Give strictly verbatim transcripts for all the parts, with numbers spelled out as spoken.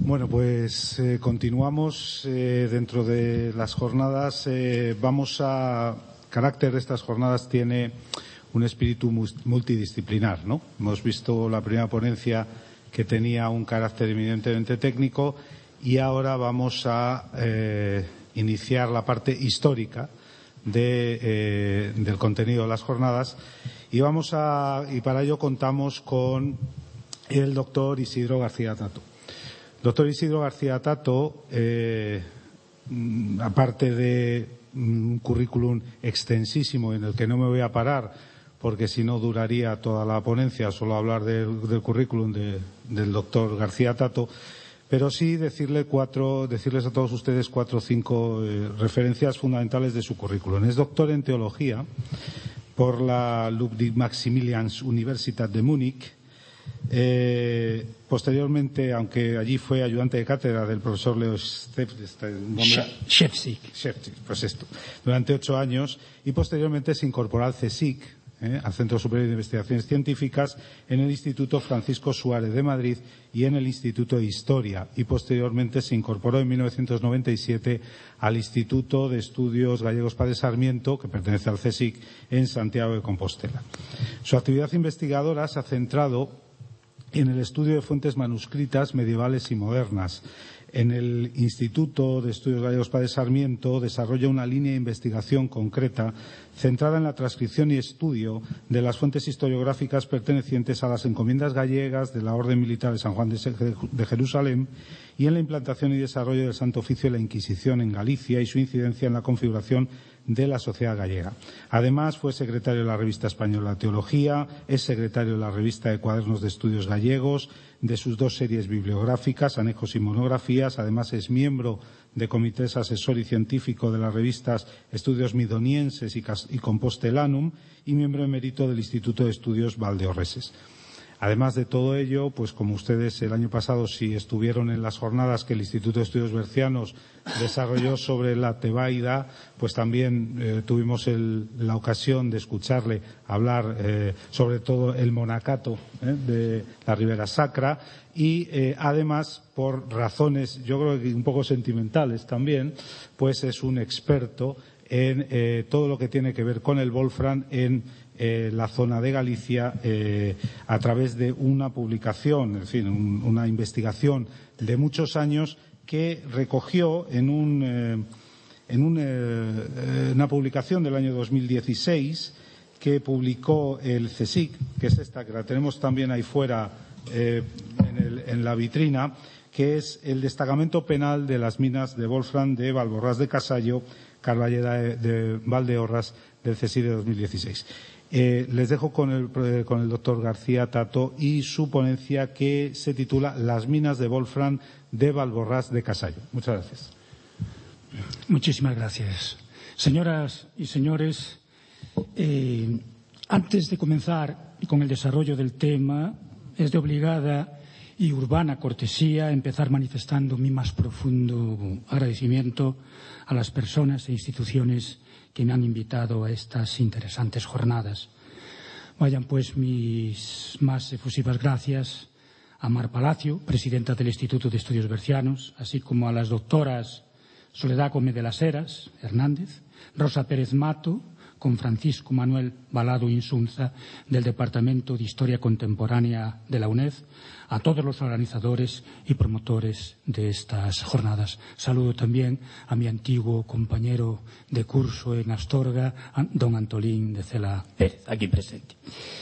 Bueno, pues eh, continuamos eh, dentro de las jornadas. Eh, vamos a... carácter de estas jornadas tiene un espíritu multidisciplinar, ¿no? Hemos visto la primera ponencia que tenía un carácter eminentemente técnico y ahora vamos a eh, iniciar la parte histórica de, eh, del contenido de las jornadas y vamos a y para ello contamos con el doctor Isidro García Tato. Doctor Isidro García Tato, eh, aparte de un currículum extensísimo en el que no me voy a parar, porque si no duraría toda la ponencia solo hablar del, del currículum de, del doctor García Tato, pero sí decirle cuatro, decirles a todos ustedes cuatro o cinco eh, referencias fundamentales de su currículum. Es doctor en teología por la Ludwig-Maximilians-Universität de Múnich. Eh, posteriormente, aunque allí fue ayudante de cátedra del profesor Leo Shevsik, pues esto, durante ocho años, y posteriormente se incorporó al CSIC, eh, al Centro Superior de Investigaciones Científicas, en el Instituto Francisco Suárez de Madrid y en el Instituto de Historia, y posteriormente se incorporó en mil novecientos noventa y siete al Instituto de Estudios Gallegos Padre Sarmiento, que pertenece al CSIC, en Santiago de Compostela. Su actividad investigadora se ha centrado en el estudio de fuentes manuscritas medievales y modernas. En el Instituto de Estudios Gallegos Padre Sarmiento desarrolla una línea de investigación concreta centrada en la transcripción y estudio de las fuentes historiográficas pertenecientes a las encomiendas gallegas de la Orden Militar de San Juan de Jerusalén y en la implantación y desarrollo del Santo Oficio de la Inquisición en Galicia y su incidencia en la configuración de la sociedad gallega. Además, fue secretario de la Revista Española de Teología, es secretario de la Revista de Cuadernos de Estudios Gallegos, de sus dos series bibliográficas, Anejos y Monografías. Además, es miembro de comités asesor y científico de las revistas Estudios Midonienses y Compostelanum y miembro emérito del Instituto de Estudios Valdeorreses. Además de todo ello, pues como ustedes el año pasado si estuvieron en las jornadas que el Instituto de Estudios Bercianos desarrolló sobre la Tebaida, pues también eh, tuvimos el, la ocasión de escucharle hablar eh, sobre todo el monacato eh, de la Ribera Sacra y eh, además por razones yo creo que un poco sentimentales también, pues es un experto en eh, todo lo que tiene que ver con el Wolfram en Eh, la zona de Galicia eh, a través de una publicación, en fin, un, una investigación de muchos años que recogió en, un, eh, en un, eh, una publicación del año dos mil dieciséis que publicó el CSIC, que es esta, que la tenemos también ahí fuera eh, en, el, en la vitrina, que es el destacamento penal de las minas de Wolfram de Valborrás de Casallo, Carballeda de, de Valdeorras del CSIC de dos mil dieciséis. Eh, les dejo con el, con el doctor García Tato y su ponencia que se titula Las minas de Wolfram de Valborrás de Casallo. Muchas gracias. Muchísimas gracias. Señoras y señores, eh, antes de comenzar con el desarrollo del tema, es de obligada y urbana cortesía empezar manifestando mi más profundo agradecimiento a las personas e instituciones que me han invitado a estas interesantes jornadas. Vayan pues mis más efusivas gracias a Mar Palacio, presidenta del Instituto de Estudios Bercianos, así como a las doctoras Soledad Gómez de las Heras Hernández, Rosa Pérez Mato, con Francisco Manuel Balado Insunza, del Departamento de Historia Contemporánea de la UNED, a todos los organizadores y promotores de estas jornadas. Saludo también a mi antiguo compañero de curso en Astorga, don Antolín de Cela Pérez, aquí presente.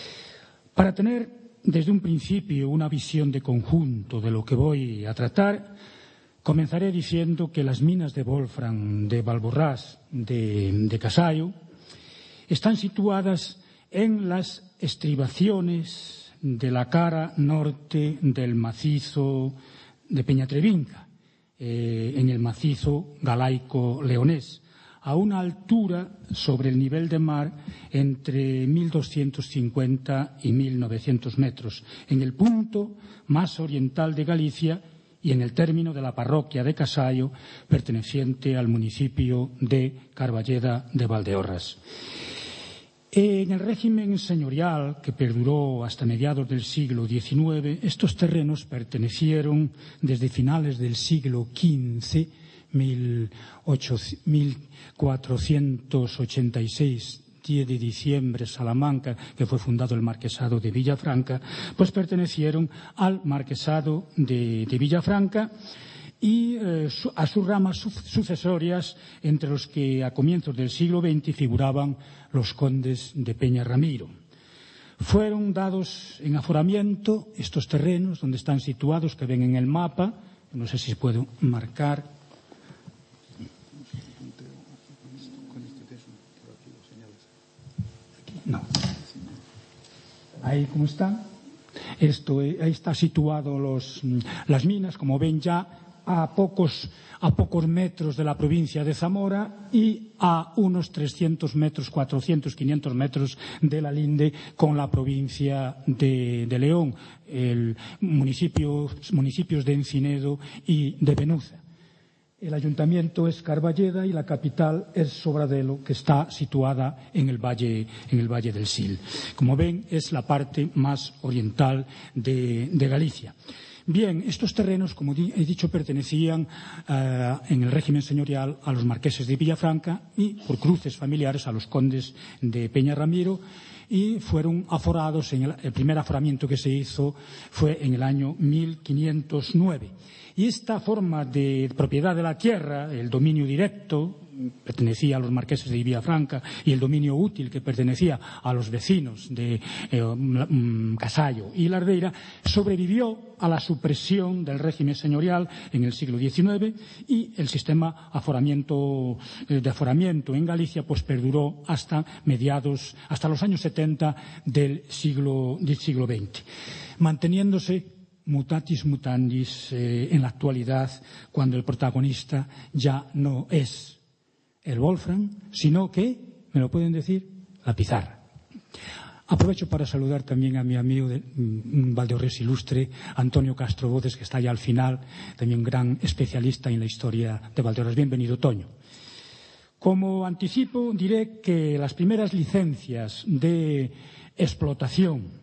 Para tener desde un principio una visión de conjunto de lo que voy a tratar, comenzaré diciendo que las minas de Wolfram de Valborrás de, de Casallo están situadas en las estribaciones de la cara norte del macizo de Peñatrevinca, eh, en el macizo galaico-leonés, a una altura sobre el nivel de mar entre mil doscientos cincuenta y mil novecientos metros, en el punto más oriental de Galicia y en el término de la parroquia de Casallo, perteneciente al municipio de Carballeda de Valdeorras. En el régimen señorial, que perduró hasta mediados del siglo diecinueve, estos terrenos pertenecieron desde finales del siglo quince, mil cuatrocientos ochenta y seis, diez de diciembre, Salamanca, que fue fundado el Marquesado de Villafranca, pues pertenecieron al Marquesado de, de Villafranca y eh, su, a sus ramas su, sucesorias, entre los que a comienzos del siglo veinte figuraban los condes de Peñarramiro. Fueron dados en aforamiento estos terrenos donde están situados, que ven en el mapa, no sé si puedo marcar. No. Ahí, ¿cómo están? Esto, ahí está situado los, las minas, como ven ya, a pocos, a pocos metros de la provincia de Zamora y a unos trescientos metros, cuatrocientos, quinientos metros de la linde con la provincia de, de León, el municipio, municipios de Encinedo y de Benuza. El ayuntamiento es Carballeda y la capital es Sobradelo, que está situada en el valle, en el valle del Sil. Como ven, es la parte más oriental de, de Galicia. Bien, estos terrenos, como he dicho, pertenecían eh, en el régimen señorial a los marqueses de Villafranca y, por cruces familiares, a los condes de Peñarramiro, y fueron aforados. En el, el primer aforamiento que se hizo fue en el año mil quinientos nueve. Y esta forma de propiedad de la tierra, el dominio directo, pertenecía a los marqueses de Villafranca, y el dominio útil, que pertenecía a los vecinos de eh, Casallo y Lardeira, sobrevivió a la supresión del régimen señorial en el siglo diecinueve, y el sistema aforamiento, eh, de aforamiento en Galicia pues perduró hasta mediados, hasta los años setenta del siglo, del siglo veinte, manteniéndose mutatis mutandis eh, en la actualidad, cuando el protagonista ya no es el Wolfram, sino que, ¿me lo pueden decir?, la pizarra. Aprovecho para saludar también a mi amigo de, un Valdeorres ilustre, Antonio Castro Bodes, que está allá al final, también un gran especialista en la historia de Valdeorres. Bienvenido, Toño. Como anticipo, diré que las primeras licencias de explotación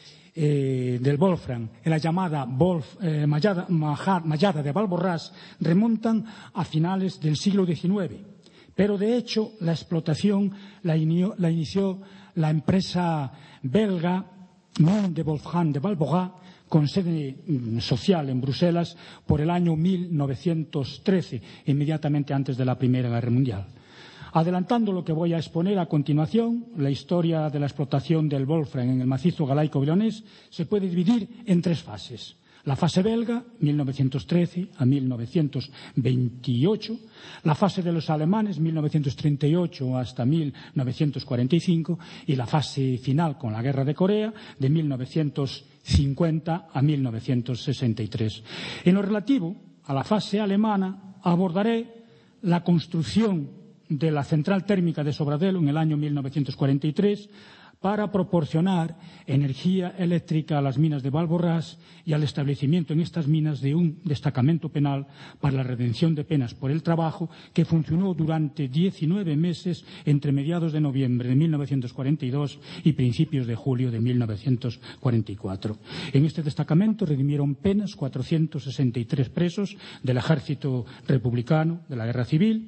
Eh, del Wolfram en la llamada Wolf, eh, Mallada, Mallada de Valborrás remontan a finales del siglo diecinueve, pero de hecho la explotación la, inició la, inició la empresa belga Mont de Wolfram de Valborrás, con sede social en Bruselas, por el año mil novecientos trece, inmediatamente antes de la Primera Guerra Mundial. Adelantando lo que voy a exponer a continuación, la historia de la explotación del Wolfram en el macizo galaico-vilonés se puede dividir en tres fases. La fase belga, mil novecientos trece a mil novecientos veintiocho, la fase de los alemanes, mil novecientos treinta y ocho hasta mil novecientos cuarenta y cinco, y la fase final con la Guerra de Corea, de mil novecientos cincuenta a mil novecientos sesenta y tres. En lo relativo a la fase alemana, abordaré la construcción de la central térmica de Sobradelo en el año mil novecientos cuarenta y tres para proporcionar energía eléctrica a las minas de Valborrás y al establecimiento en estas minas de un destacamento penal para la redención de penas por el trabajo, que funcionó durante diecinueve meses entre mediados de noviembre de mil novecientos cuarenta y dos y principios de julio de mil novecientos cuarenta y cuatro. En este destacamento redimieron penas cuatrocientos sesenta y tres presos del ejército republicano de la Guerra Civil,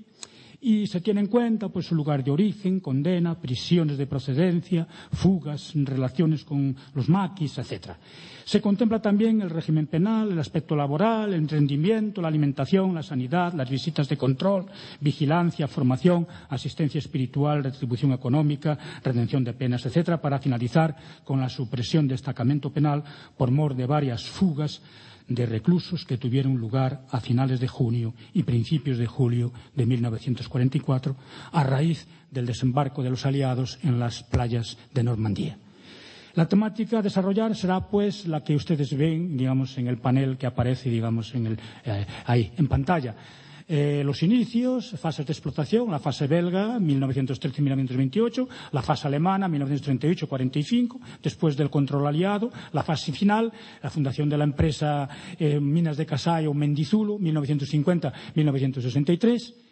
y se tiene en cuenta pues su lugar de origen, condena, prisiones de procedencia, fugas, relaciones con los maquis, etcétera. Se contempla también el régimen penal, el aspecto laboral, el rendimiento, la alimentación, la sanidad, las visitas de control, vigilancia, formación, asistencia espiritual, retribución económica, redención de penas, etcétera, para finalizar con la supresión del destacamento penal por mor de varias fugas de reclusos que tuvieron lugar a finales de junio y principios de julio de mil novecientos cuarenta y cuatro, a raíz del desembarco de los aliados en las playas de Normandía. La temática a desarrollar será, pues, la que ustedes ven, digamos, en el panel que aparece, digamos, en el, eh, ahí, en pantalla. Eh, los inicios, fases de explotación, la fase belga, mil novecientos trece a mil novecientos veintiocho, la fase alemana, mil novecientos treinta y ocho a cuarenta y cinco, después del control aliado, la fase final, la fundación de la empresa eh, Minas de Casallo, Mendizulo, mil novecientos cincuenta a mil novecientos sesenta y tres,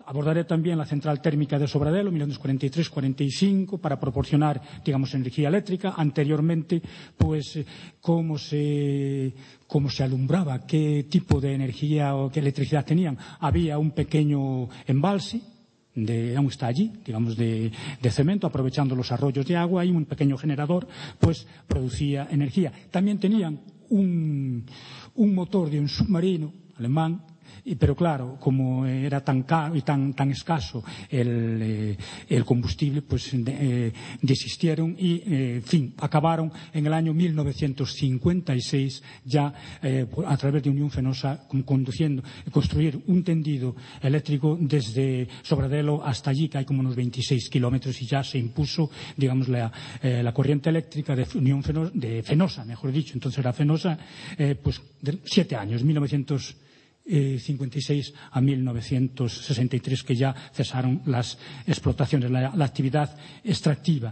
abordaré también la central térmica de Sobradelo, mil novecientos cuarenta y tres cuarenta y cinco, para proporcionar, digamos, energía eléctrica. Anteriormente, pues, cómo se, cómo se alumbraba, qué tipo de energía o qué electricidad tenían. Había un pequeño embalse, de, aún está allí, digamos, de, de cemento, aprovechando los arroyos de agua, y un pequeño generador, pues, producía energía. También tenían un, un motor de un submarino alemán, pero claro, como era tan caro y tan, tan escaso el, eh, el combustible, pues eh, desistieron y, eh, en fin, acabaron en el año mil novecientos cincuenta y seis ya eh, a través de Unión Fenosa conduciendo, construir un tendido eléctrico desde Sobradelo hasta allí, que hay como unos veintiséis kilómetros, y ya se impuso, digamos, la, eh, la corriente eléctrica de Unión Fenosa, de Fenosa, mejor dicho, entonces era Fenosa, eh, pues de siete años, mil novecientos cincuenta y seis a mil novecientos sesenta y tres, que ya cesaron las explotaciones, la, la actividad extractiva.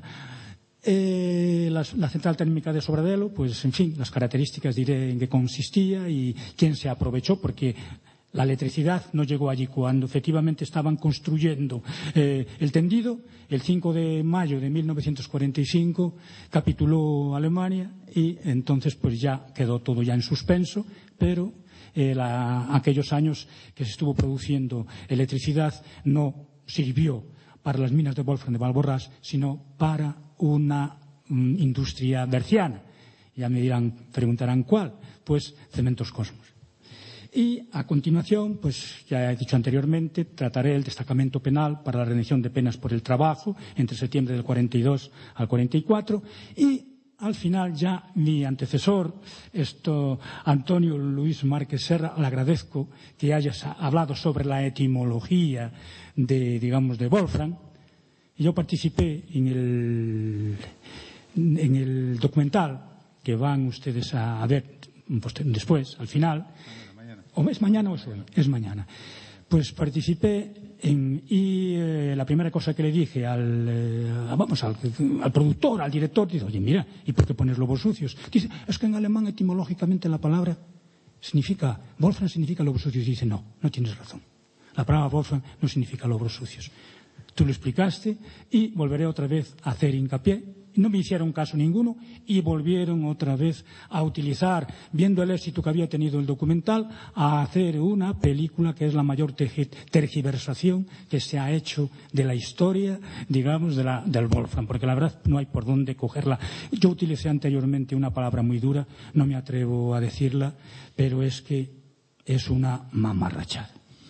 Eh, la, la central térmica de Sobradelo, pues en fin, las características diré en qué consistía y quién se aprovechó, porque la electricidad no llegó allí cuando efectivamente estaban construyendo eh, el tendido. El cinco de mayo de mil novecientos cuarenta y cinco capituló Alemania y entonces pues ya quedó todo ya en suspenso, pero Eh, la, aquellos años que se estuvo produciendo electricidad no sirvió para las minas de Wolfram de Valborrás, sino para una mm, industria berciana. Ya me dirán, preguntarán cuál, pues Cementos Cosmos. Y a continuación, pues ya he dicho anteriormente, trataré el destacamento penal para la redención de penas por el trabajo entre septiembre del cuarenta y dos al cuarenta y cuatro, y al final ya mi antecesor, esto, Antonio Luis Márquez Serra, le agradezco que hayas hablado sobre la etimología de, digamos, de Wolfram. Y yo participé en el, en el documental que van ustedes a ver después, al final. Mañana, mañana. ¿O es mañana o es hoy? Es mañana. Pues participé en, y eh, la primera cosa que le dije al, eh, vamos, al, al productor, al director, dice, oye, mira, ¿y por qué pones lobos sucios? Dice, es que en alemán etimológicamente la palabra significa, Wolfram significa lobos sucios. Y dice, no, no tienes razón. La palabra Wolfram no significa lobos sucios. Tú lo explicaste y volveré otra vez a hacer hincapié. No me hicieron caso ninguno y volvieron otra vez a utilizar, viendo el éxito que había tenido el documental, a hacer una película que es la mayor tergiversación que se ha hecho de la historia, digamos, de la, del Wolfram, porque la verdad no hay por dónde cogerla. Yo utilicé anteriormente una palabra muy dura, no me atrevo a decirla, pero es que es una mamarrachada.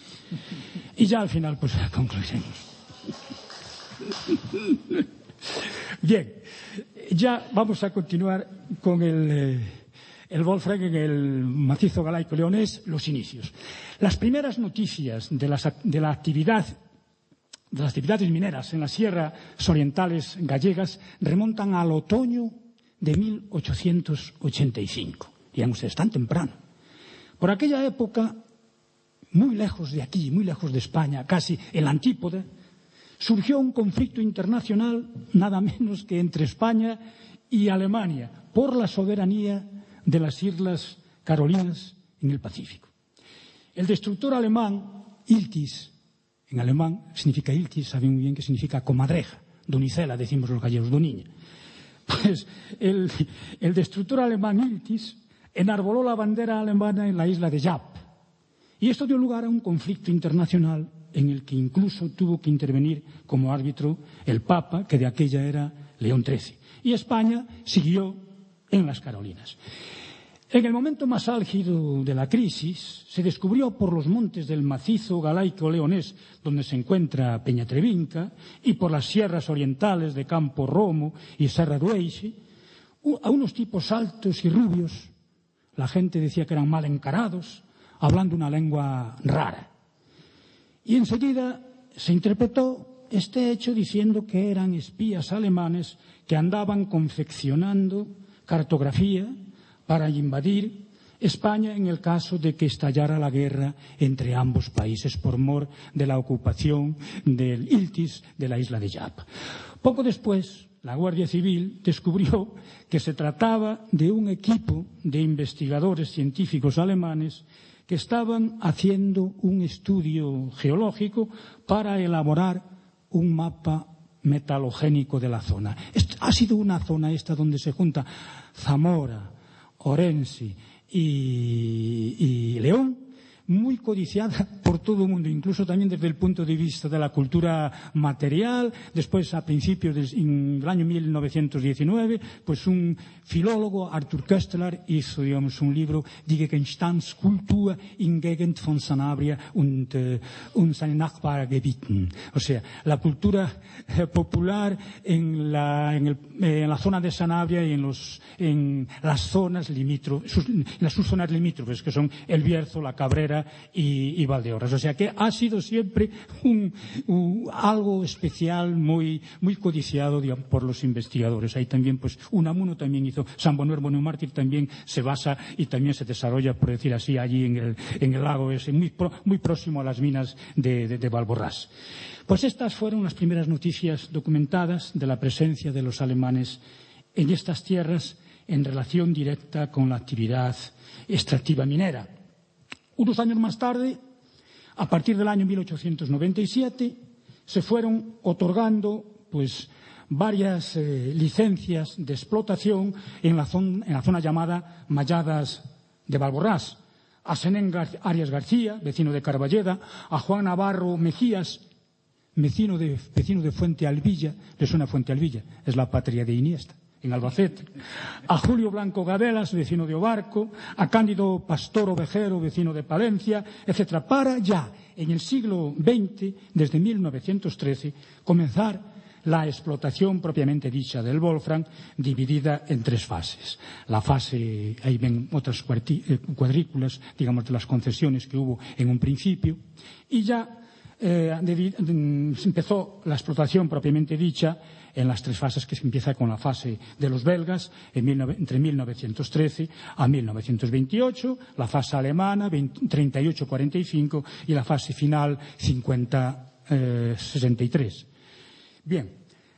Y ya al final, pues concluiremos. Bien, ya vamos a continuar con el, eh, el Wolfram en el macizo galaico leonés, los inicios. Las primeras noticias de, las, de la actividad, de las actividades mineras en las sierras orientales gallegas remontan al otoño de mil ochocientos ochenta y cinco. Dirán ustedes, tan temprano. Por aquella época, muy lejos de aquí, muy lejos de España, casi en la antípoda, surgió un conflicto internacional nada menos que entre España y Alemania por la soberanía de las Islas Carolinas en el Pacífico. El destructor alemán Iltis, en alemán significa Iltis, saben muy bien que significa comadreja, donicela, decimos los gallegos, doniña. Pues el, el destructor alemán Iltis enarboló la bandera alemana en la isla de Yap. Y esto dio lugar a un conflicto internacional en el que incluso tuvo que intervenir como árbitro el Papa, que de aquella era León trece. Y España siguió en las Carolinas. En el momento más álgido de la crisis, se descubrió por los montes del macizo galaico leonés, donde se encuentra Peñatrevinca, y por las sierras orientales de Campo Romo y Serra d'Ueixe, a unos tipos altos y rubios. La gente decía que eran mal encarados, hablando una lengua rara. Y enseguida se interpretó este hecho diciendo que eran espías alemanes que andaban confeccionando cartografía para invadir España en el caso de que estallara la guerra entre ambos países por mor de la ocupación del Iltis de la isla de Yap. Poco después, la Guardia Civil descubrió que se trataba de un equipo de investigadores científicos alemanes que estaban haciendo un estudio geológico para elaborar un mapa metalogénico de la zona. Esto ha sido una zona esta donde se junta Zamora, Orense y, y León, muy codiciada por todo el mundo, incluso también desde el punto de vista de la cultura material. Después, a principios del año mil novecientos diecinueve, pues un filólogo, Arthur Koestler, hizo, digamos, un libro, Die Gegenstandskultur in Gegend von Sanabria und, uh, und seinen Nachbargebieten. O sea, la cultura eh, popular en la, en, el, eh, en la zona de Sanabria y en, los, en las zonas limítrofes, sus, en las sus zonas limítrofes, que son El Bierzo, La Cabrera y, y Valdeorras. O sea que ha sido siempre un, un, algo especial, muy, muy codiciado, digamos, por los investigadores. Ahí también, pues, Unamuno también hizo, San Bonaventure Bonamártir también se basa y también se desarrolla, por decir así, allí en el, en el lago ese, muy, pro, muy próximo a las minas de, de, de Valborrás. Pues estas fueron las primeras noticias documentadas de la presencia de los alemanes en estas tierras en relación directa con la actividad extractiva minera. Unos años más tarde, a partir del año mil ochocientos noventa y siete, se fueron otorgando, pues, varias eh, licencias de explotación en la, zona, en la zona llamada Malladas de Valborrás. A Senén Gar- Arias García, vecino de Carballeda, a Juan Navarro Mejías, vecino de, vecino de Fuente Alvilla. ¿Le suena Fuente Alvilla? Es la patria de Iniesta, en Albacete. A Julio Blanco Gabelas, vecino de Obarco, a Cándido Pastor Ovejero, vecino de Palencia, etcétera, para ya en el siglo veinte, desde mil novecientos trece, comenzar la explotación propiamente dicha del wolfram, dividida en tres fases. La fase, ahí ven otras cuadrículas, digamos, de las concesiones que hubo en un principio, y ya eh, de, de, empezó la explotación propiamente dicha en las tres fases, que se empieza con la fase de los belgas en mil, entre mil novecientos trece a mil novecientos veintiocho, la fase alemana treinta y ocho cuarenta y cinco y la fase final cincuenta sesenta y tres. Bien,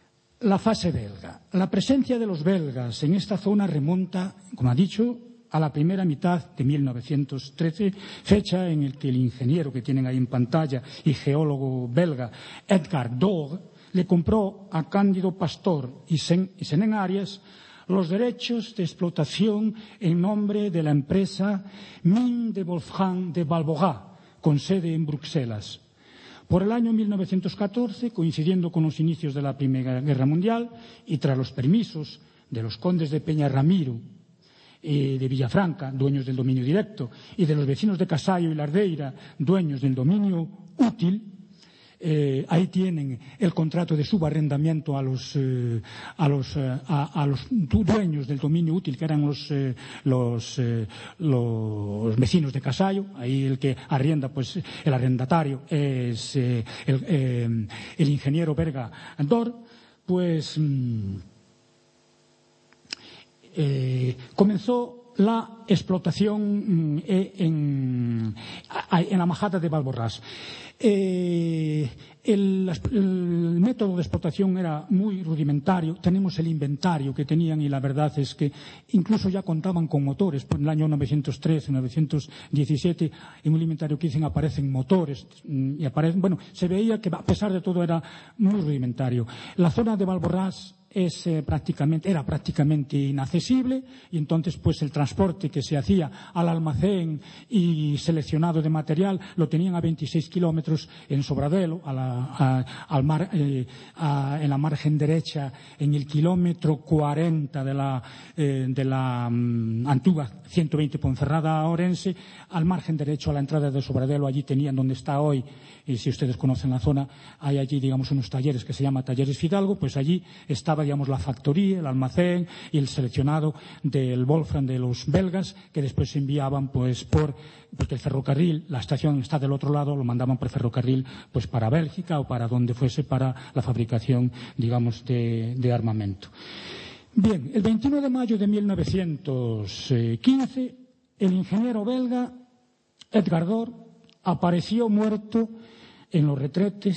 la fase belga. La presencia de los belgas en esta zona remonta, como ha dicho, a la primera mitad de mil novecientos trece, fecha en la que el ingeniero que tienen ahí en pantalla y geólogo belga Edgar Doge le compró a Cándido Pastor y Senén Arias los derechos de explotación en nombre de la empresa Mines de Wolfram de Valborás, con sede en Bruselas. Por el año mil novecientos catorce, coincidiendo con los inicios de la Primera Guerra Mundial y tras los permisos de los condes de Peña Ramiro, eh, de Villafranca, dueños del dominio directo, y de los vecinos de Casallo y Lardeira, dueños del dominio útil, Eh, ahí tienen el contrato de subarrendamiento a los, eh, a los, eh, a, a los dueños del dominio útil, que eran los, eh, los, eh, los vecinos de Casallo. Ahí el que arrienda, pues el arrendatario es eh, el, eh, el ingeniero Berga Andor. Pues mmm, eh, comenzó la explotación eh, en, en la majada de Valborrás. Eh, el, el método de explotación era muy rudimentario. Tenemos el inventario que tenían y la verdad es que incluso ya contaban con motores. Por el año novecientos trece, novecientos diecisiete, en un inventario que dicen aparecen motores y aparecen, bueno, se veía que a pesar de todo era muy rudimentario. La zona de Valborrás es, eh, prácticamente, era prácticamente inaccesible y entonces pues el transporte que se hacía al almacén y seleccionado de material lo tenían a veintiséis kilómetros en Sobradelo, a la, a, al mar, eh, a, en la margen derecha, en el kilómetro cuarenta de la, eh, de la um, antigua ciento veinte Ponferrada a Orense, al margen derecho a la entrada de Sobradelo. Allí tenían donde está hoy, y si ustedes conocen la zona, hay allí, digamos, unos talleres que se llama Talleres Fidalgo. Pues allí estaba, digamos, la factoría, el almacén y el seleccionado del wolfram de los belgas, que después se enviaban, pues, por, porque el ferrocarril, la estación está del otro lado, lo mandaban por ferrocarril, pues, para Bélgica o para donde fuese para la fabricación, digamos, de, de armamento. Bien, el veintiuno de mayo de mil novecientos quince, el ingeniero belga Edgar Doge apareció muerto en los retretes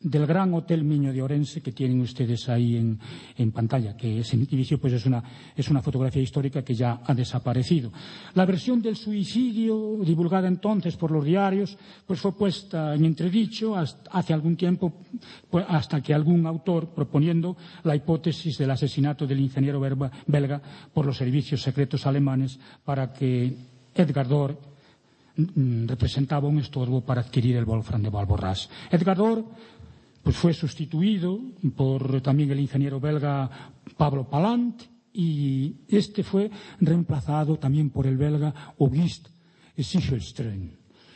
del Gran Hotel Miño de Orense que tienen ustedes ahí en, en pantalla, que ese edificio pues es una, es una fotografía histórica que ya ha desaparecido. La versión del suicidio, divulgada entonces por los diarios, pues fue puesta en entredicho hasta, hace algún tiempo, pues, hasta que algún autor, proponiendo la hipótesis del asesinato del ingeniero belga por los servicios secretos alemanes para que Edgar Dor representaba un estorbo para adquirir el Wolfram de Valborrás. Edgar Dor pues fue sustituido por también el ingeniero belga Pablo Palant y este fue reemplazado también por el belga Auguste Sichelström,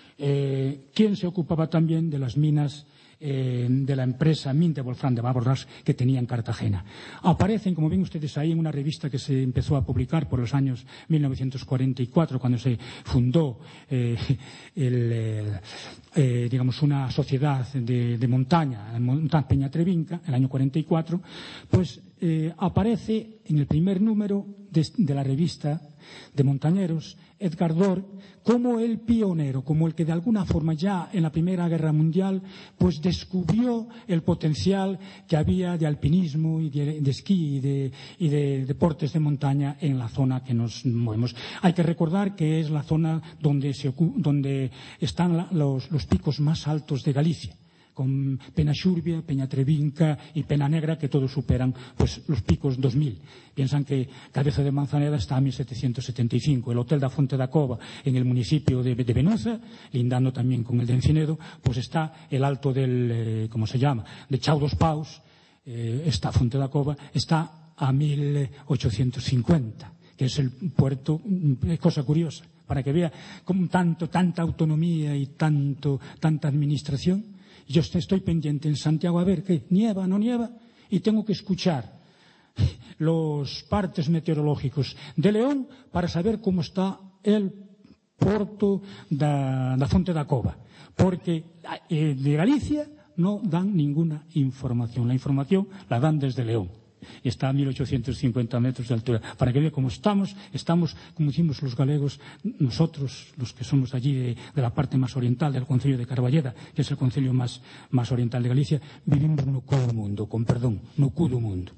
eh, quien se ocupaba también de las minas eh, de la empresa Mine de Wolfram de Valborrás que tenía en Cartagena. Aparecen, como ven ustedes ahí, en una revista que se empezó a publicar por los años mil novecientos cuarenta y cuatro, cuando se fundó eh, el, eh, eh, digamos una sociedad de, de montaña, Montaña Peña Trevinca, el año cuarenta y cuatro, pues eh, aparece en el primer número de, de la revista de montañeros Edgar Dor como el pionero, como el que de alguna forma ya en la Primera Guerra Mundial pues descubrió el potencial que había de alpinismo y de, de esquí y de, y de deportes de montaña en la zona que nos movemos. Hay que recordar que es la zona donde, se, donde están la, los, los picos más altos de Galicia, con Peñaxurbia, Peñatrevinca y Pena Negra, que todos superan pues los picos dos mil. Piensan que Cabeza de Manzaneda está a mil setecientos setenta y cinco. El Hotel da Fonte da Cova, en el municipio de, de Benuza, lindando también con el de Encinedo, pues está el alto del, eh, ¿cómo se llama?, de Chau dos Paus, eh, está Fonte da Cova, está a mil ochocientos cincuenta, que es el puerto, es cosa curiosa, para que vea con tanto, tanta autonomía y tanto, tanta administración. Yo estoy pendiente en Santiago a ver qué nieva, no nieva, y tengo que escuchar los partes meteorológicos de León para saber cómo está el porto da, da Fonte da Cova, porque eh, de Galicia no dan ninguna información, la información la dan desde León. Está a mil ochocientos cincuenta metros de altura. Para que vea cómo estamos, estamos, como decimos los galegos, nosotros, los que somos allí de, de la parte más oriental del concello de Carballeda, que es el concello más, más oriental de Galicia, vivimos no cu do mundo, con perdón, no cu do mundo.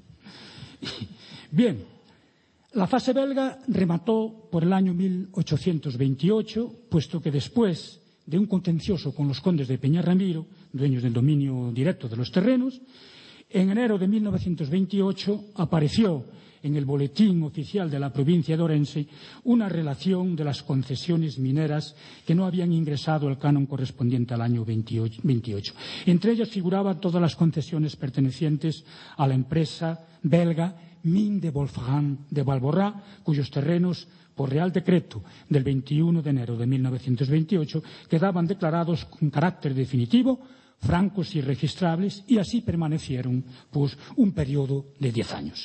Bien, la fase belga remató por el año mil ochocientos veintiocho, puesto que después de un contencioso con los condes de Peñarramiro, dueños del dominio directo de los terrenos, en enero de mil novecientos veintiocho apareció en el Boletín Oficial de la provincia de Orense una relación de las concesiones mineras que no habían ingresado el canon correspondiente al año veintiocho. Entre ellas figuraban todas las concesiones pertenecientes a la empresa belga Mine de Wolfram de Valborrás, cuyos terrenos, por Real Decreto del veintiuno de enero de mil novecientos veintiocho, quedaban declarados con carácter definitivo, francos y registrables, y así permanecieron pues un periodo de diez años.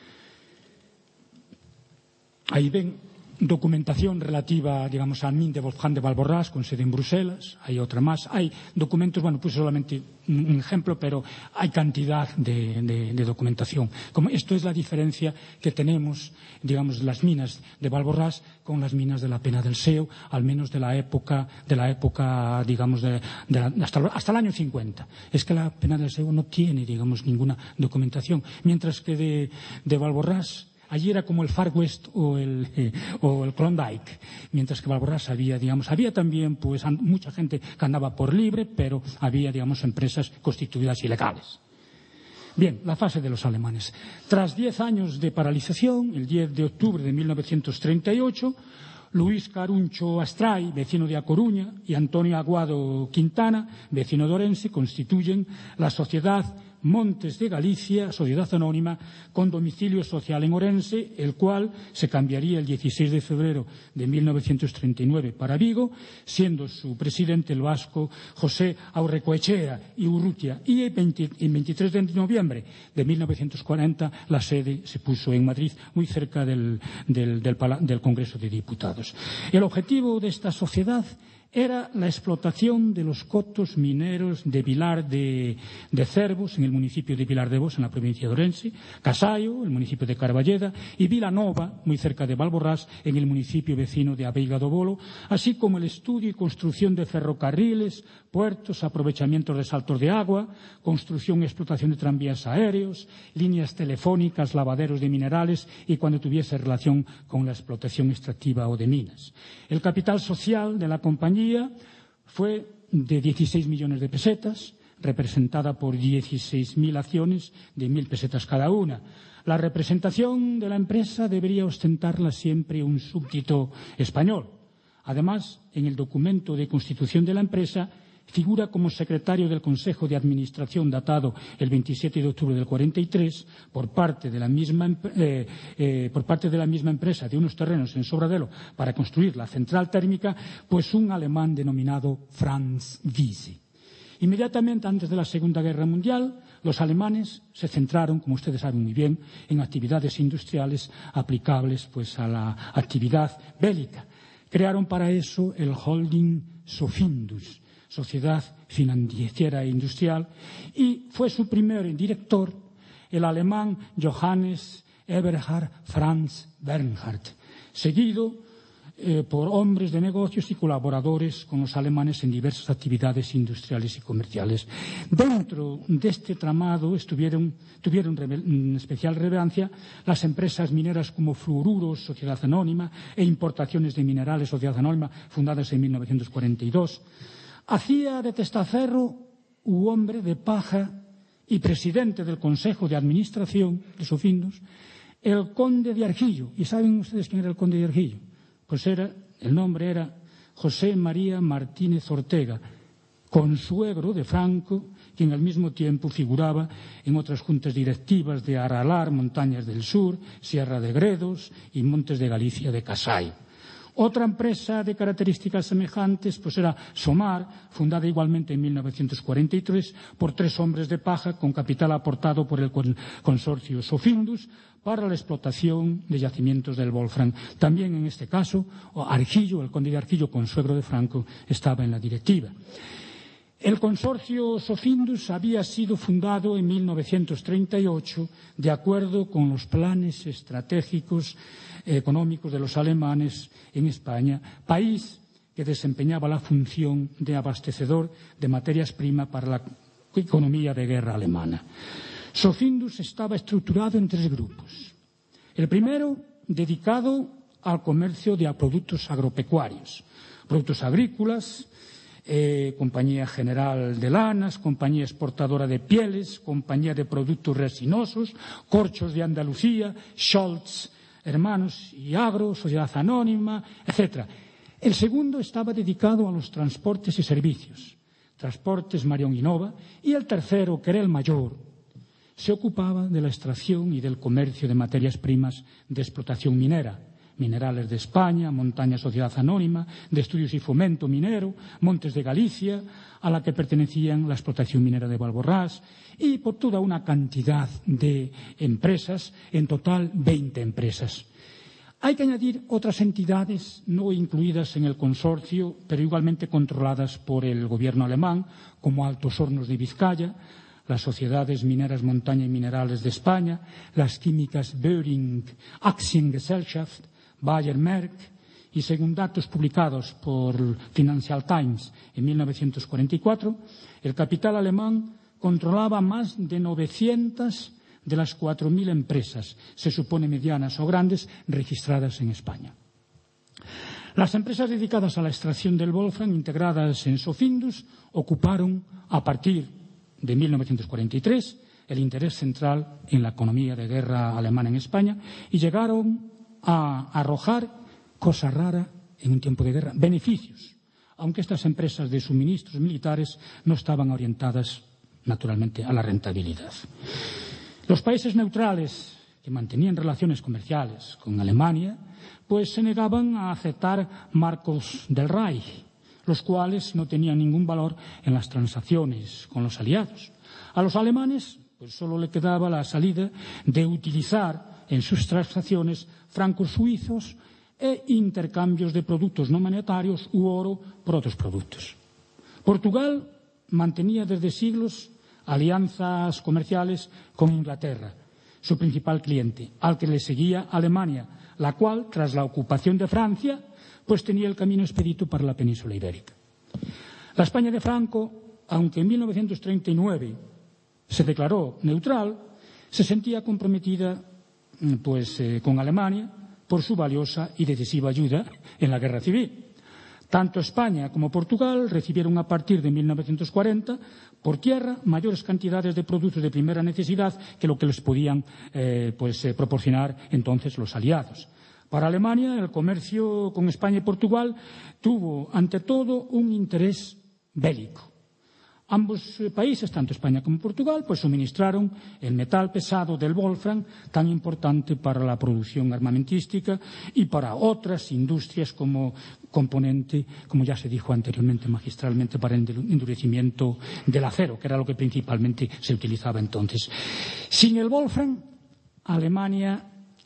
Ahí ven documentación relativa, digamos, al Mine de Wolfram de Valborrás, con sede en Bruselas. Hay otra más. Hay documentos, bueno, pues solamente un ejemplo, pero hay cantidad de, de, de documentación. Como esto es la diferencia que tenemos, digamos, las minas de Valborrás con las minas de la Pena del Seo, al menos de la época, de la época, digamos, de, de la, hasta, hasta el año cincuenta. Es que la Pena del Seo no tiene, digamos, ninguna documentación, mientras que de, de Valborrás, allí era como el Far West o el, eh, o el Klondike, mientras que Valborrás había, digamos, había también pues mucha gente que andaba por libre, pero había, digamos, empresas constituidas ilegales. Bien, la fase de los alemanes. Tras diez años de paralización, el diez de octubre de mil novecientos treinta y ocho, Luis Caruncho Astray, vecino de A Coruña, y Antonio Aguado Quintana, vecino de Orense, constituyen la sociedad Montes de Galicia, sociedad anónima, con domicilio social en Orense, el cual se cambiaría el dieciséis de febrero de mil novecientos treinta y nueve para Vigo, siendo su presidente el vasco José Aurrecoechea y Urrutia, y el veintitrés de noviembre de mil novecientos cuarenta la sede se puso en Madrid, muy cerca del, del, del, del Congreso de Diputados. El objetivo de esta sociedad era la explotación de los cotos mineros de Vilar de, de Cervos, en el municipio de Vilar de Bos, en la provincia de Orense, Casaio, el municipio de Carballeda, y Vilanova, muy cerca de Valborrás, en el municipio vecino de Abeiga do Bolo, así como el estudio y construcción de ferrocarriles, puertos, aprovechamientos de saltos de agua, construcción y explotación de tranvías aéreos, líneas telefónicas, lavaderos de minerales y cuando tuviese relación con la explotación extractiva o de minas. El capital social de la compañía fue de dieciséis millones de pesetas, representada por dieciséis mil acciones de mil pesetas cada una. La representación de la empresa debería ostentarla siempre un súbdito español. Además, en el documento de constitución de la empresa figura como secretario del Consejo de Administración datado el veintisiete de octubre del cuarenta y tres por parte de la misma, eh, eh, por parte de la misma empresa de unos terrenos en Sobradelo para construir la central térmica, pues un alemán denominado Franz Wiese. Inmediatamente antes de la Segunda Guerra Mundial, los alemanes se centraron, como ustedes saben muy bien, en actividades industriales aplicables pues, a la actividad bélica. Crearon para eso el holding Sofindus, Sociedad Financiera e Industrial, y fue su primer director el alemán Johannes Eberhard Franz Bernhard, seguido eh, por hombres de negocios y colaboradores con los alemanes en diversas actividades industriales y comerciales. Dentro de este tramado estuvieron, tuvieron revel, especial relevancia las empresas mineras como Fluoruros, Sociedad Anónima, e Importaciones de Minerales, Sociedad Anónima, fundadas en mil novecientos cuarenta y dos. Hacía de testaferro u hombre de paja y presidente del Consejo de Administración de Sofindus el conde de Argillo. ¿Y saben ustedes quién era el conde de Argillo? Pues era, el nombre era José María Martínez Ortega, consuegro de Franco, quien al mismo tiempo figuraba en otras juntas directivas de Aralar, Montañas del Sur, Sierra de Gredos y Montes de Galicia de Casai. Otra empresa de características semejantes pues era Somar, fundada igualmente en mil novecientos cuarenta y tres por tres hombres de paja con capital aportado por el consorcio Sofindus para la explotación de yacimientos del Wolfram. También en este caso, Argillo, el conde de Argillo, consuegro de Franco, estaba en la directiva. El consorcio Sofindus había sido fundado en mil novecientos treinta y ocho de acuerdo con los planes estratégicos económicos de los alemanes en España, país que desempeñaba la función de abastecedor de materias primas para la economía de guerra alemana. Sofindus estaba estructurado en tres grupos. El primero, dedicado al comercio de productos agropecuarios, productos agrícolas, Eh, Compañía General de Lanas, Compañía Exportadora de Pieles, Compañía de Productos Resinosos, Corchos de Andalucía, Scholz, Hermanos y Agro, Sociedad Anónima, etcétera. El segundo estaba dedicado a los transportes y servicios, Transportes Marión Innova, y el tercero, que era el mayor, se ocupaba de la extracción y del comercio de materias primas de explotación minera. Minerales de España, Montaña Sociedad Anónima, de Estudios y Fomento Minero, Montes de Galicia, a la que pertenecían la explotación minera de Valborrás, y por toda una cantidad de empresas, en total veinte empresas. Hay que añadir otras entidades no incluidas en el consorcio, pero igualmente controladas por el gobierno alemán, como Altos Hornos de Vizcaya, las Sociedades Mineras Montaña y Minerales de España, las químicas Böhring Aktiengesellschaft, Bayer Merck, y según datos publicados por Financial Times en mil novecientos cuarenta y cuatro, el capital alemán controlaba más de novecientas de las cuatro mil empresas, se supone medianas o grandes, registradas en España. Las empresas dedicadas a la extracción del Wolfram, integradas en Sofindus, ocuparon, a partir de mil novecientos cuarenta y tres, el interés central en la economía de guerra alemana en España y llegaron a arrojar, cosa rara en un tiempo de guerra, beneficios, aunque estas empresas de suministros militares no estaban orientadas, naturalmente, a la rentabilidad. Los países neutrales que mantenían relaciones comerciales con Alemania, pues se negaban a aceptar marcos del Reich, los cuales no tenían ningún valor en las transacciones con los aliados. A los alemanes pues solo le quedaba la salida de utilizar en sus transacciones francos suizos e intercambios de productos no monetarios u oro por otros productos. Portugal mantenía desde siglos alianzas comerciales con Inglaterra, su principal cliente, al que le seguía Alemania, la cual, tras la ocupación de Francia, pues tenía el camino expedito para la península ibérica. La España de Franco, aunque en mil novecientos treinta y nueve se declaró neutral, se sentía comprometida pues, eh, con Alemania por su valiosa y decisiva ayuda en la guerra civil. Tanto España como Portugal recibieron a partir de mil novecientos cuarenta por tierra mayores cantidades de productos de primera necesidad que lo que les podían eh, pues, eh, proporcionar entonces los aliados. Para Alemania, el comercio con España y Portugal tuvo, ante todo, un interés bélico. Ambos países, tanto España como Portugal, pues suministraron el metal pesado del wolfram, tan importante para la producción armamentística y para otras industrias como componente, como ya se dijo anteriormente magistralmente, para el endurecimiento del acero, que era lo que principalmente se utilizaba entonces. Sin el wolfram, Alemania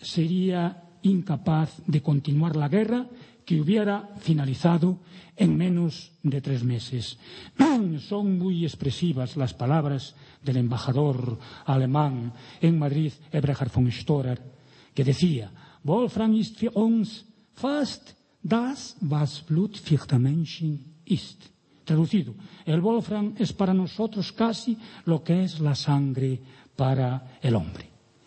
sería incapaz de continuar la guerra, que hubiera finalizado en menos de tres meses. Son muy expresivas las palabras del embajador alemán en Madrid, Eberhard von Storer, que decía: Wolfram ist für uns fast das, was Blut für den Menschen ist. Traducido, el Wolfram es para nosotros casi lo que es la sangre para el hombre.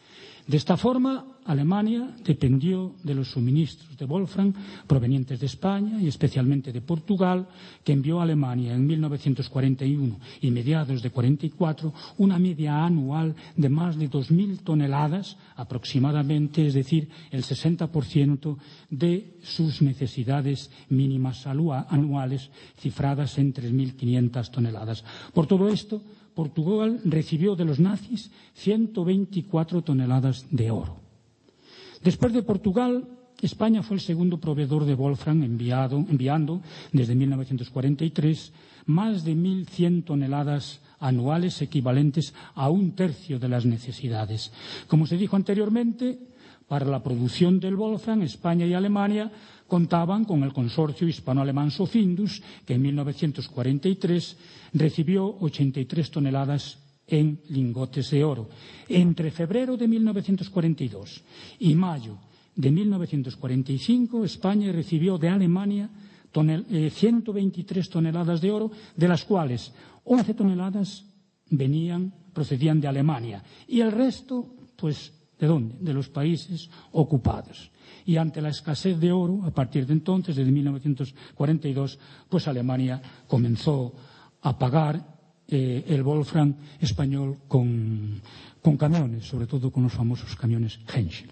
De esta forma, Alemania dependió de los suministros de wolfram provenientes de España y especialmente de Portugal, que envió a Alemania en mil novecientos cuarenta y uno y mediados de cuarenta y cuatro una media anual de más de dos mil toneladas aproximadamente, es decir, el sesenta por ciento de sus necesidades mínimas anuales, cifradas en tres mil quinientas toneladas. Por todo esto, Portugal recibió de los nazis ciento veinticuatro toneladas de oro. Después de Portugal, España fue el segundo proveedor de wolfram enviado, enviando desde mil novecientos cuarenta y tres más de mil cien toneladas anuales equivalentes a un tercio de las necesidades. Como se dijo anteriormente, para la producción del wolfram, España y Alemania contaban con el consorcio hispano-alemán Sofindus, que en mil novecientos cuarenta y tres recibió ochenta y tres toneladas en lingotes de oro. Entre febrero de mil novecientos cuarenta y dos y mayo de mil novecientos cuarenta y cinco, España recibió de Alemania tonel, eh, ciento veintitrés toneladas de oro, de las cuales once toneladas venían, procedían de Alemania, y el resto, pues, ¿de dónde? De los países ocupados. Y ante la escasez de oro, a partir de entonces, desde mil novecientos cuarenta y dos, pues Alemania comenzó a pagar Eh, el wolfram español con, con camiones, sobre todo con los famosos camiones Henschel.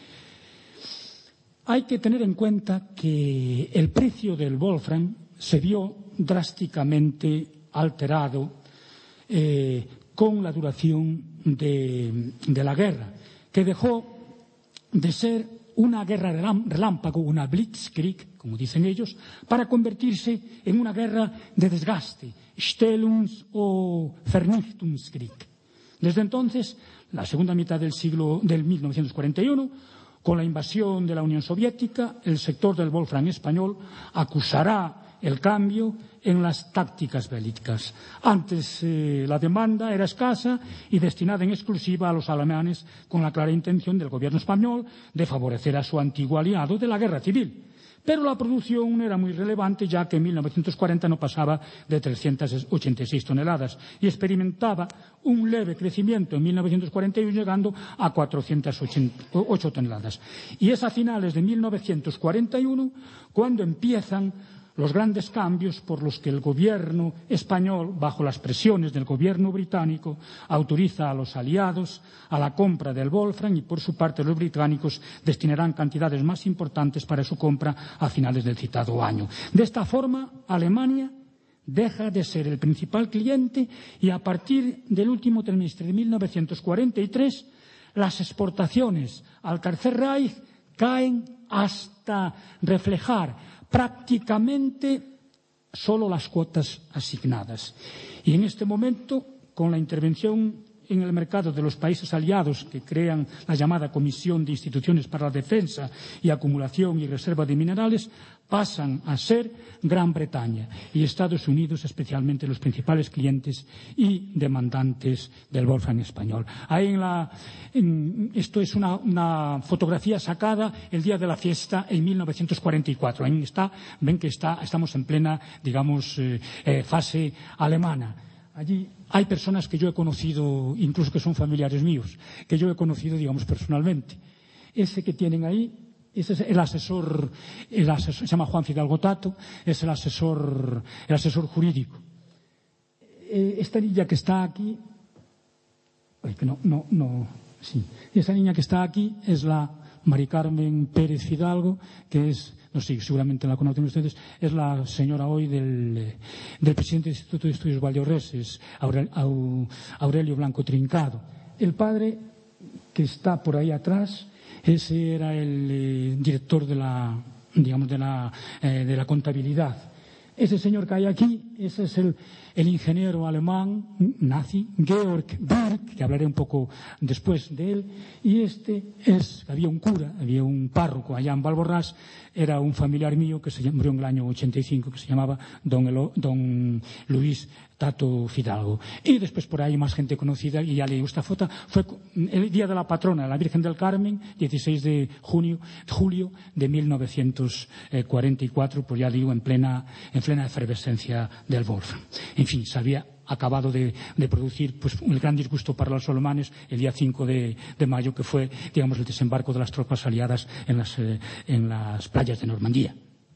Hay que tener en cuenta que el precio del wolfram se vio drásticamente alterado eh, con la duración de, de la guerra, que dejó de ser una guerra relámpago, una blitzkrieg, como dicen ellos, para convertirse en una guerra de desgaste, Stellungs- o Vernichtungskrieg. Desde entonces, la segunda mitad del siglo del mil novecientos cuarenta y uno, con la invasión de la Unión Soviética, el sector del wolfram español acusará el cambio en las tácticas bélicas. Antes eh, la demanda era escasa y destinada en exclusiva a los alemanes, con la clara intención del gobierno español de favorecer a su antiguo aliado de la guerra civil. Pero la producción era muy relevante, ya que en mil novecientos cuarenta no pasaba de trescientas ochenta y seis toneladas y experimentaba un leve crecimiento en mil novecientos cuarenta y uno, llegando a cuatrocientas ocho toneladas. Y es a finales de mil novecientos cuarenta y uno cuando empiezan los grandes cambios por los que el gobierno español, bajo las presiones del gobierno británico, autoriza a los aliados a la compra del wolfram, y por su parte los británicos destinarán cantidades más importantes para su compra a finales del citado año. De esta forma, Alemania deja de ser el principal cliente y a partir del último trimestre de mil novecientos cuarenta y tres las exportaciones al Tercer Reich caen hasta reflejar prácticamente solo las cuotas asignadas. Y en este momento, con la intervención en el mercado de los países aliados que crean la llamada Comisión de Instituciones para la Defensa y Acumulación y Reserva de Minerales pasan a ser Gran Bretaña y Estados Unidos, especialmente los principales clientes y demandantes del Wolfram español. Ahí en la, en, esto es una, una fotografía sacada el día de la fiesta en mil novecientos cuarenta y cuatro. Ahí está, ven que está, estamos en plena, digamos, eh, eh, fase alemana. Allí hay personas que yo he conocido, incluso que son familiares míos, que yo he conocido, digamos, personalmente. Ese que tienen ahí, ese es el asesor, el asesor, se llama Juan Fidalgo Tato, es el asesor, el asesor jurídico. Eh, esta niña que está aquí, ay, que no, no, no, sí, esta niña que está aquí es la Mari Carmen Pérez Fidalgo, que es, no sé, seguramente la conocen ustedes, es la señora hoy del, del presidente del Instituto de Estudios Valdeorreses, Aurelio Blanco Trincado. El padre, que está por ahí atrás, ese era el eh, director de la, digamos, de la, eh, de la contabilidad. Ese señor que hay aquí, ese es el, el ingeniero alemán nazi, Georg Berg, que hablaré un poco después de él. Y este es, había un cura, había un párroco allá en Valborrás, era un familiar mío que se murió en el año ochenta y cinco, que se llamaba don, Elo, don Luis Tato Fidalgo. Y después por ahí más gente conocida, y ya leí esta foto, fue el día de la patrona, la Virgen del Carmen, dieciséis de junio, julio de mil novecientos cuarenta y cuatro, pues ya digo, en plena, en plena efervescencia del Wolfram. En fin, se había acabado de, de producir pues un gran disgusto para los alemanes el día cinco de, de mayo, que fue, digamos, el desembarco de las tropas aliadas en las, eh, en las playas de Normandía.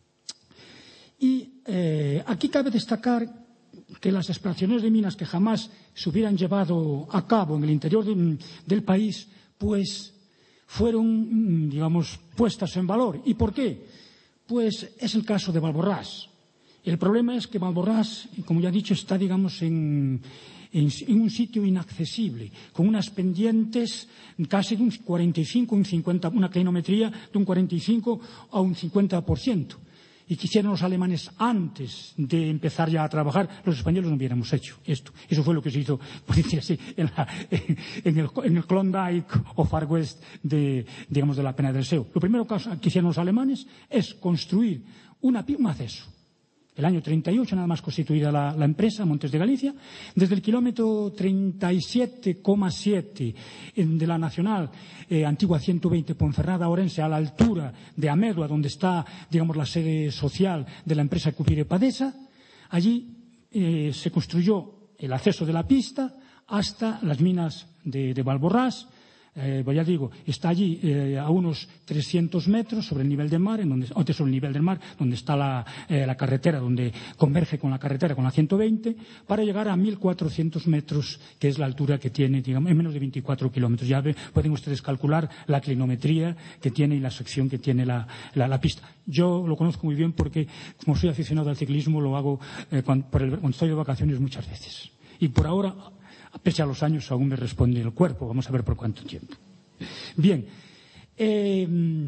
Y eh, aquí cabe destacar que las exploraciones de minas que jamás se hubieran llevado a cabo en el interior de, del país, pues fueron, digamos, puestas en valor. ¿Y por qué? Pues es el caso de Valborrás. El problema es que Valborrás, como ya he dicho, está, digamos, en, en, en un sitio inaccesible, con unas pendientes casi de un cuarenta y cinco, un cincuenta, una clinometría de un cuarenta y cinco a un cincuenta por ciento. Y quisieran los alemanes, antes de empezar ya a trabajar, los españoles no hubiéramos hecho esto. Eso fue lo que se hizo, por decir así, en, la, en, el, en el Klondike o Far West de, digamos, de la Pena del Seu. Lo primero que quisieron los alemanes es construir una, un acceso. El año treinta y ocho, nada más constituida la, la empresa, Montes de Galicia, desde el kilómetro treinta y siete coma siete de la Nacional eh, Antigua ciento veinte Ponferrada-Orense, a la altura de Amedua, donde está, digamos, la sede social de la empresa Cupire Padesa. Allí eh, se construyó el acceso de la pista hasta las minas de, de Valborrás. Eh, ya digo, está allí eh, a unos trescientos metros sobre el nivel del mar, en donde, antes sobre el nivel del mar, donde está la, eh, la carretera, donde converge con la carretera, con la ciento veinte, para llegar a mil cuatrocientos metros, que es la altura que tiene, digamos, en menos de veinticuatro kilómetros. Ya ve, pueden ustedes calcular la clinometría que tiene y la sección que tiene la, la, la pista. Yo lo conozco muy bien porque, como soy aficionado al ciclismo, lo hago eh, cuando, por el, cuando estoy de vacaciones muchas veces. Y por ahora, pese a los años, aún me responde el cuerpo. Vamos a ver por cuánto tiempo. Bien. Eh,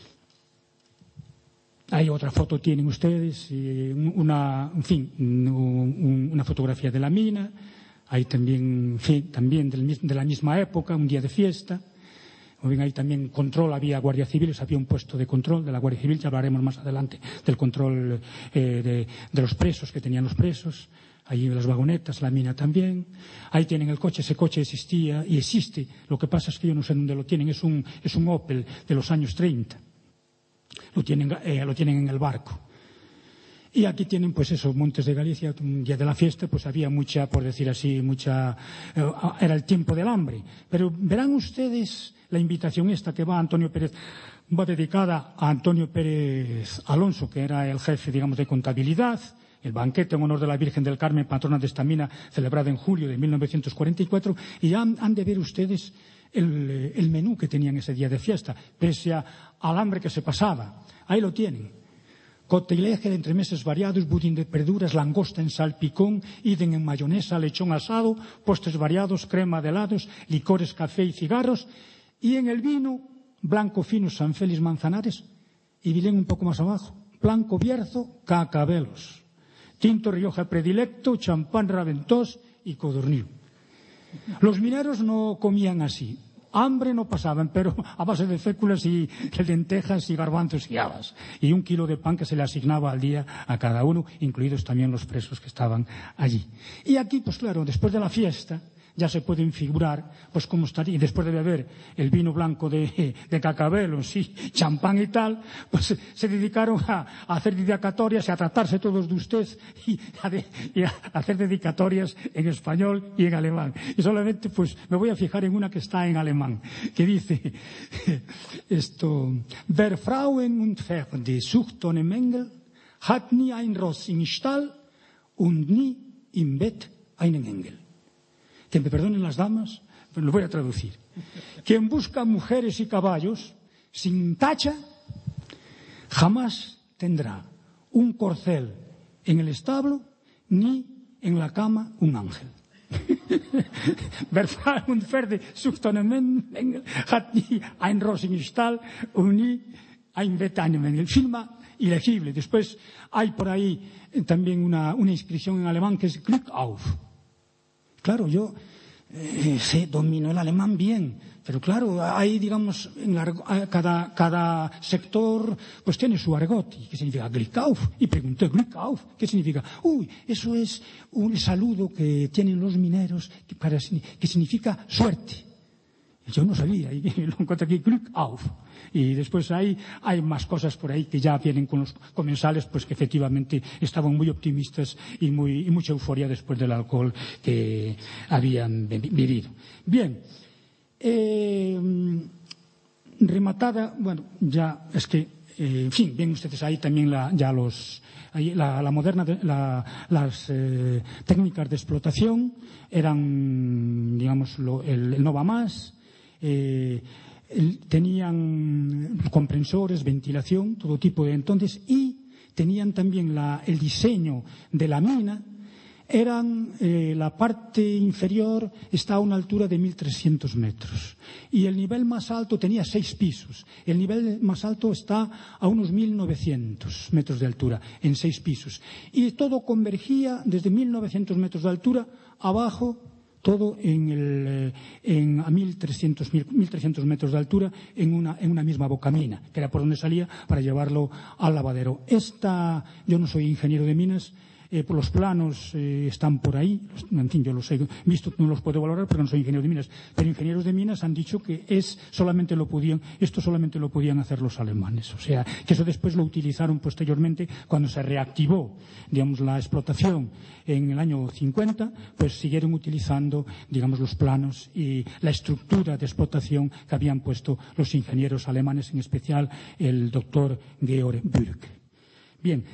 hay otra foto, tienen ustedes, eh, una, en fin, un, una fotografía de la mina. Hay también, en fin, también del, de la misma época, un día de fiesta. Como ven, hay también control, había guardia civiles, había un puesto de control de la Guardia Civil. Ya hablaremos más adelante del control eh, de, de los presos, que tenían los presos. Allí las vagonetas, la mina también. Ahí tienen el coche, ese coche existía y existe. Lo que pasa es que yo no sé dónde lo tienen. Es un, es un Opel de los años treinta. Lo tienen, eh, lo tienen en el barco. Y aquí tienen, pues eso, Montes de Galicia, un día de la fiesta, pues había mucha, por decir así, mucha, eh, era el tiempo del hambre. Pero verán ustedes la invitación esta que va a Antonio Pérez, va dedicada a Antonio Pérez Alonso, que era el jefe, digamos, de contabilidad. El banquete en honor de la Virgen del Carmen, patrona de esta mina, celebrada en julio de mil novecientos cuarenta y cuatro, y han, han de ver ustedes el, el menú que tenían ese día de fiesta, pese a, al hambre que se pasaba. Ahí lo tienen. Coteleje de entremeses variados, budín de verduras, langosta en salpicón, idem en mayonesa, lechón asado, postres variados, crema de helados, licores, café y cigarros, y en el vino, blanco fino San Félix Manzanares, y Vilén un poco más abajo, blanco Bierzo, cacabelos. Tinto Rioja predilecto, champán Raventós y Codorníu. Los mineros no comían así. Hambre no pasaban, pero a base de féculas y lentejas y garbanzos y habas. Y un kilo de pan que se le asignaba al día a cada uno, incluidos también los presos que estaban allí. Y aquí, pues claro, después de la fiesta, ya se pueden figurar, pues cómo estaría, y después de beber el vino blanco de, de Cacabelo, sí, champán y tal, pues se dedicaron a, a hacer dedicatorias y a tratarse todos de usted y a, de, y a hacer dedicatorias en español y en alemán. Y solamente, pues, me voy a fijar en una que está en alemán, que dice, esto, Wer Frauen und Pferde sucht ohne Mängel, hat nie ein Ross im Stall und nie im Bett einen Engel. Que me perdonen las damas, pero lo voy a traducir. Quien busca mujeres y caballos sin tacha, jamás tendrá un corcel en el establo ni en la cama un ángel. Wer Frauen und Pferde sucht ohne Mängel, hat nie ein Ross im Stall und nie ein Bett einen Engel. Firma ilegible. Después hay por ahí también una, una inscripción en alemán que es Glück auf. Claro, yo eh, sé, domino el alemán bien, pero claro, hay, digamos, en la, cada, cada sector pues tiene su argot, que significa Glück auf, y pregunté Glück auf, ¿qué significa? Uy, eso es un saludo que tienen los mineros, que, para, que significa suerte. Yo no sabía, y lo encontré aquí, Glück auf. Y después hay, hay más cosas por ahí que ya vienen con los comensales, pues que efectivamente estaban muy optimistas y, muy, y mucha euforia después del alcohol que habían vivido. Bien, eh, rematada, bueno, ya es que, eh, en fin, ven ustedes ahí también la, ya los... La, la moderna, la, las eh, técnicas de explotación eran, digamos, lo, el, el no va más. Eh, el, tenían comprensores, ventilación, todo tipo de entonces, y tenían también la, el diseño de la mina. Eran, eh, la parte inferior está a una altura de mil trescientos metros y el nivel más alto tenía seis pisos. El nivel más alto está a unos mil novecientos metros de altura, en seis pisos. Y todo convergía desde mil novecientos metros de altura abajo, todo en el, en, a mil trescientos metros de altura en una, en una misma bocamina, que era por donde salía para llevarlo al lavadero. Esta, yo no soy ingeniero de minas, Eh, por los planos eh, están por ahí, en fin, yo los he visto, no los puedo valorar porque no soy ingeniero de minas, pero ingenieros de minas han dicho que es solamente lo podían, esto solamente lo podían hacer los alemanes, o sea, que eso después lo utilizaron posteriormente cuando se reactivó, digamos, la explotación en el año cincuenta, pues siguieron utilizando, digamos, los planos y la estructura de explotación que habían puesto los ingenieros alemanes, en especial el doctor Georg Bürk. Bien,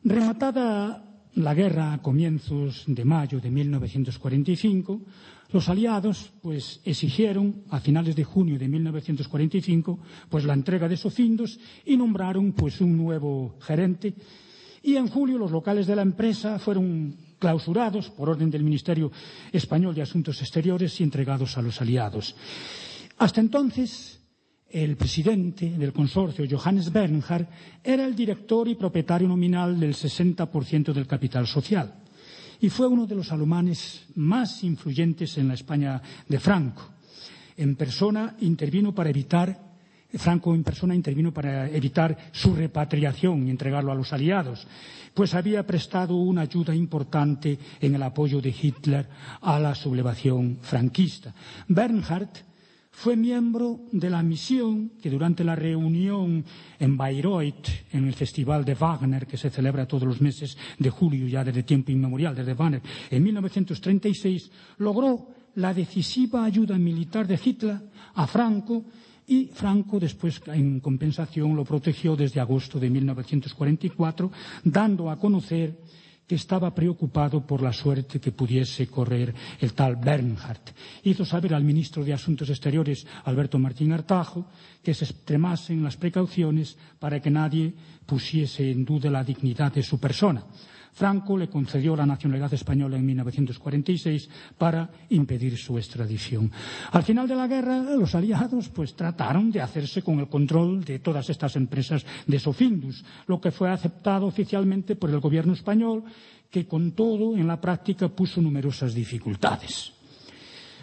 rematada la guerra a comienzos de mayo de mil novecientos cuarenta y cinco, los aliados pues exigieron a finales de junio de mil novecientos cuarenta y cinco pues la entrega de Socindos y nombraron pues un nuevo gerente, y en julio los locales de la empresa fueron clausurados por orden del Ministerio Español de Asuntos Exteriores y entregados a los aliados. Hasta entonces el presidente del consorcio, Johannes Bernhard, era el director y propietario nominal del sesenta por ciento del capital social y fue uno de los alemanes más influyentes en la España de Franco. En persona intervino para evitar, Franco en persona intervino para evitar su repatriación y entregarlo a los aliados, pues había prestado una ayuda importante en el apoyo de Hitler a la sublevación franquista. Bernhard fue miembro de la misión que durante la reunión en Bayreuth, en el Festival de Wagner, que se celebra todos los meses de julio ya desde tiempo inmemorial, desde Wagner, en mil novecientos treinta y seis, logró la decisiva ayuda militar de Hitler a Franco, y Franco después, en compensación, lo protegió desde agosto de mil novecientos cuarenta y cuatro, dando a conocer que estaba preocupado por la suerte que pudiese correr el tal Bernhard. Hizo saber al ministro de Asuntos Exteriores, Alberto Martín Artajo, que se extremasen las precauciones para que nadie pusiese en duda la dignidad de su persona. Franco le concedió la nacionalidad española en mil novecientos cuarenta y seis para impedir su extradición. Al final de la guerra, los aliados pues trataron de hacerse con el control de todas estas empresas de Sofindus, lo que fue aceptado oficialmente por el gobierno español, que con todo en la práctica puso numerosas dificultades.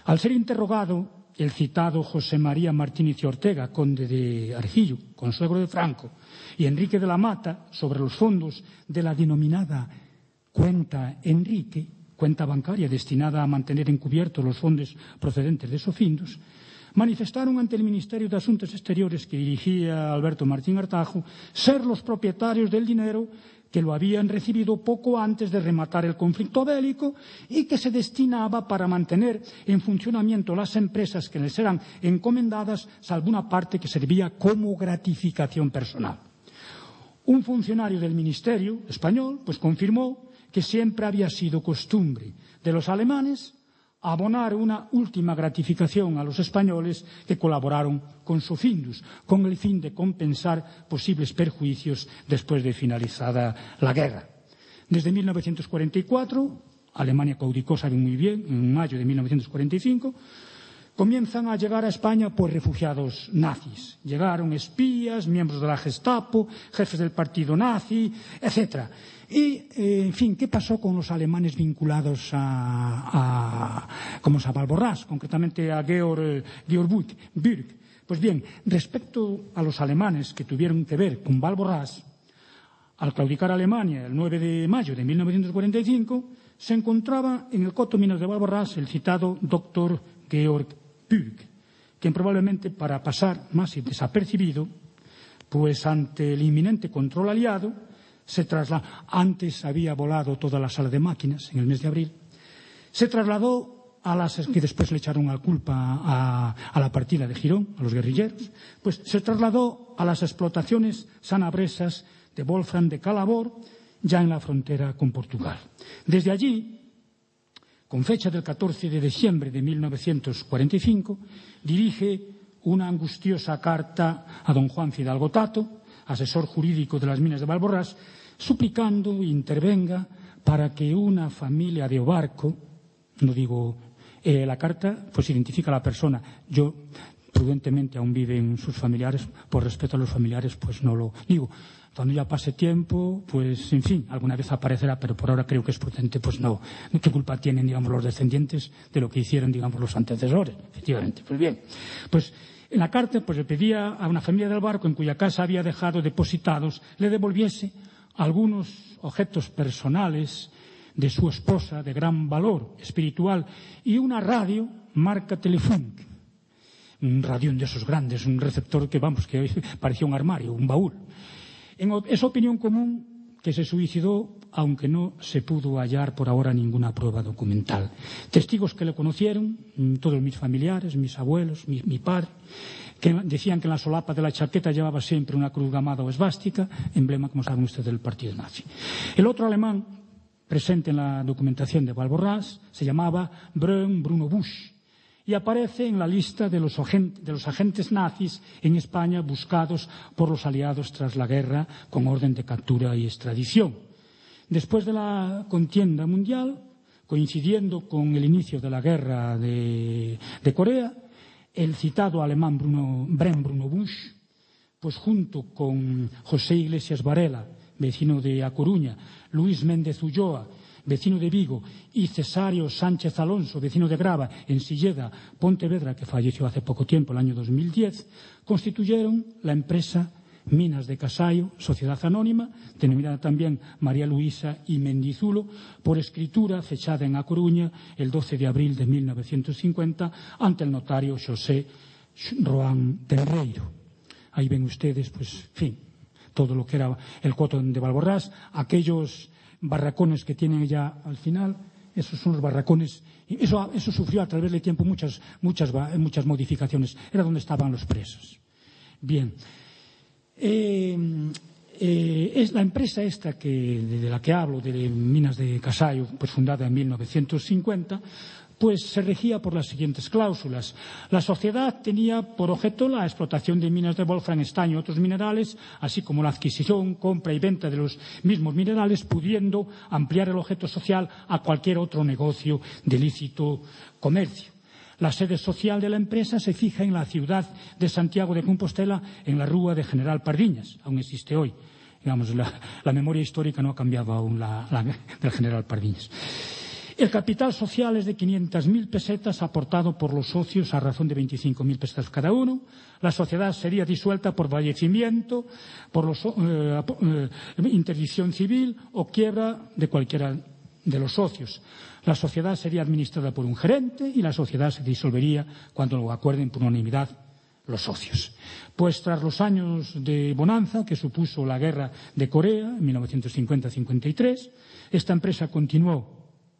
Al ser interrogado, el citado José María Martínez y Ortega, conde de Arcillo, consuegro de Franco, y Enrique de la Mata, sobre los fondos de la denominada cuenta Enrique, cuenta bancaria destinada a mantener encubiertos los fondos procedentes de Sofindos, manifestaron ante el Ministerio de Asuntos Exteriores que dirigía Alberto Martín Artajo ser los propietarios del dinero que lo habían recibido poco antes de rematar el conflicto bélico y que se destinaba para mantener en funcionamiento las empresas que les eran encomendadas, salvo una parte que servía como gratificación personal. Un funcionario del Ministerio español pues confirmó que siempre había sido costumbre de los alemanes abonar una última gratificación a los españoles que colaboraron con Sofindus, con el fin de compensar posibles perjuicios después de finalizada la guerra. Desde mil novecientos cuarenta y cuatro, Alemania caudicó, saben muy bien, en mayo de mil novecientos cuarenta y cinco, comienzan a llegar a España pues refugiados nazis. Llegaron espías, miembros de la Gestapo, jefes del partido nazi, etcétera. Y, eh, en fin, ¿qué pasó con los alemanes vinculados a, a como a Valborrás, concretamente a Georg, Georg Bürg? Pues bien, respecto a los alemanes que tuvieron que ver con Valborrás, al claudicar Alemania el nueve de mayo de mil novecientos cuarenta y cinco, se encontraba en el coto minas de Valborrás el citado doctor Georg Bürg, quien probablemente para pasar más desapercibido, pues ante el inminente control aliado, se trasladó, antes había volado toda la sala de máquinas en el mes de abril, se trasladó a las que después le echaron la culpa a, a la partida de Girón, a los guerrilleros, pues se trasladó a las explotaciones sanabresas de Wolfram de Calabor, ya en la frontera con Portugal. Desde allí, con fecha del catorce de diciembre de mil novecientos cuarenta y cinco, dirige una angustiosa carta a don Juan Fidalgo Tato, asesor jurídico de las minas de Valborrás, suplicando intervenga para que una familia de Obarco, no digo eh, la carta, pues identifica a la persona. Yo, prudentemente, aún viven sus familiares, por respeto a los familiares, pues no lo digo. Cuando ya pase tiempo, pues, en fin, alguna vez aparecerá, pero por ahora creo que es prudente, pues no. ¿Qué culpa tienen, digamos, los descendientes de lo que hicieron, digamos, los antecesores? Efectivamente. Pues bien, pues en la carta pues le pedía a una familia del Barco, en cuya casa había dejado depositados, le devolviese algunos objetos personales de su esposa de gran valor espiritual y una radio marca Telefunk, un radión de esos grandes, un receptor que, vamos, que parecía un armario, un baúl. En esa opinión común que se suicidó, aunque no se pudo hallar por ahora ninguna prueba documental. Testigos que le conocieron, todos mis familiares, mis abuelos, mi, mi padre, que decían que en la solapa de la chaqueta llevaba siempre una cruz gamada o esvástica, emblema, como saben ustedes, del partido nazi. El otro alemán presente en la documentación de Valborrás se llamaba Brön Bruno Busch y aparece en la lista de los, agentes, de los agentes nazis en España buscados por los aliados tras la guerra con orden de captura y extradición. Después de la contienda mundial, coincidiendo con el inicio de la guerra de, de Corea, el citado alemán Bruno, Brön Bruno Busch, pues junto con José Iglesias Varela, vecino de A Coruña, Luis Méndez Ulloa, vecino de Vigo, y Cesario Sánchez Alonso, vecino de Grava, en Silleda, Pontevedra, que falleció hace poco tiempo, el año dos mil diez, constituyeron la empresa Minas de Casaio, sociedad anónima, denominada también María Luisa y Mendizulo, por escritura fechada en A Coruña el doce de abril de mil novecientos cincuenta ante el notario José Roán Terreiro. Ahí ven ustedes, pues, en fin, todo lo que era el coto de Valborrás, aquellos barracones que tienen ya al final, esos son los barracones. Eso, eso sufrió a través del tiempo muchas, muchas, muchas modificaciones. Era donde estaban los presos. Bien. Eh, eh, es la empresa esta que, de la que hablo, de Minas de Casaio, pues fundada en mil novecientos cincuenta, pues se regía por las siguientes cláusulas. La sociedad tenía por objeto la explotación de minas de wolfram, estaño y otros minerales, así como la adquisición, compra y venta de los mismos minerales, pudiendo ampliar el objeto social a cualquier otro negocio de lícito comercio. La sede social de la empresa se fija en la ciudad de Santiago de Compostela, en la Rúa de General Pardiñas, aún existe hoy. Digamos, la, la memoria histórica no ha cambiado aún la, la, del General Pardiñas. El capital social es de quinientas mil pesetas aportado por los socios a razón de veinticinco mil pesetas cada uno. La sociedad sería disuelta por fallecimiento, por los, eh, eh, interdicción civil o quiebra de cualquiera de los socios. La sociedad sería administrada por un gerente y la sociedad se disolvería cuando lo acuerden por unanimidad los socios. Pues tras los años de bonanza que supuso la guerra de Corea en mil novecientos cincuenta a cincuenta y tres, esta empresa continuó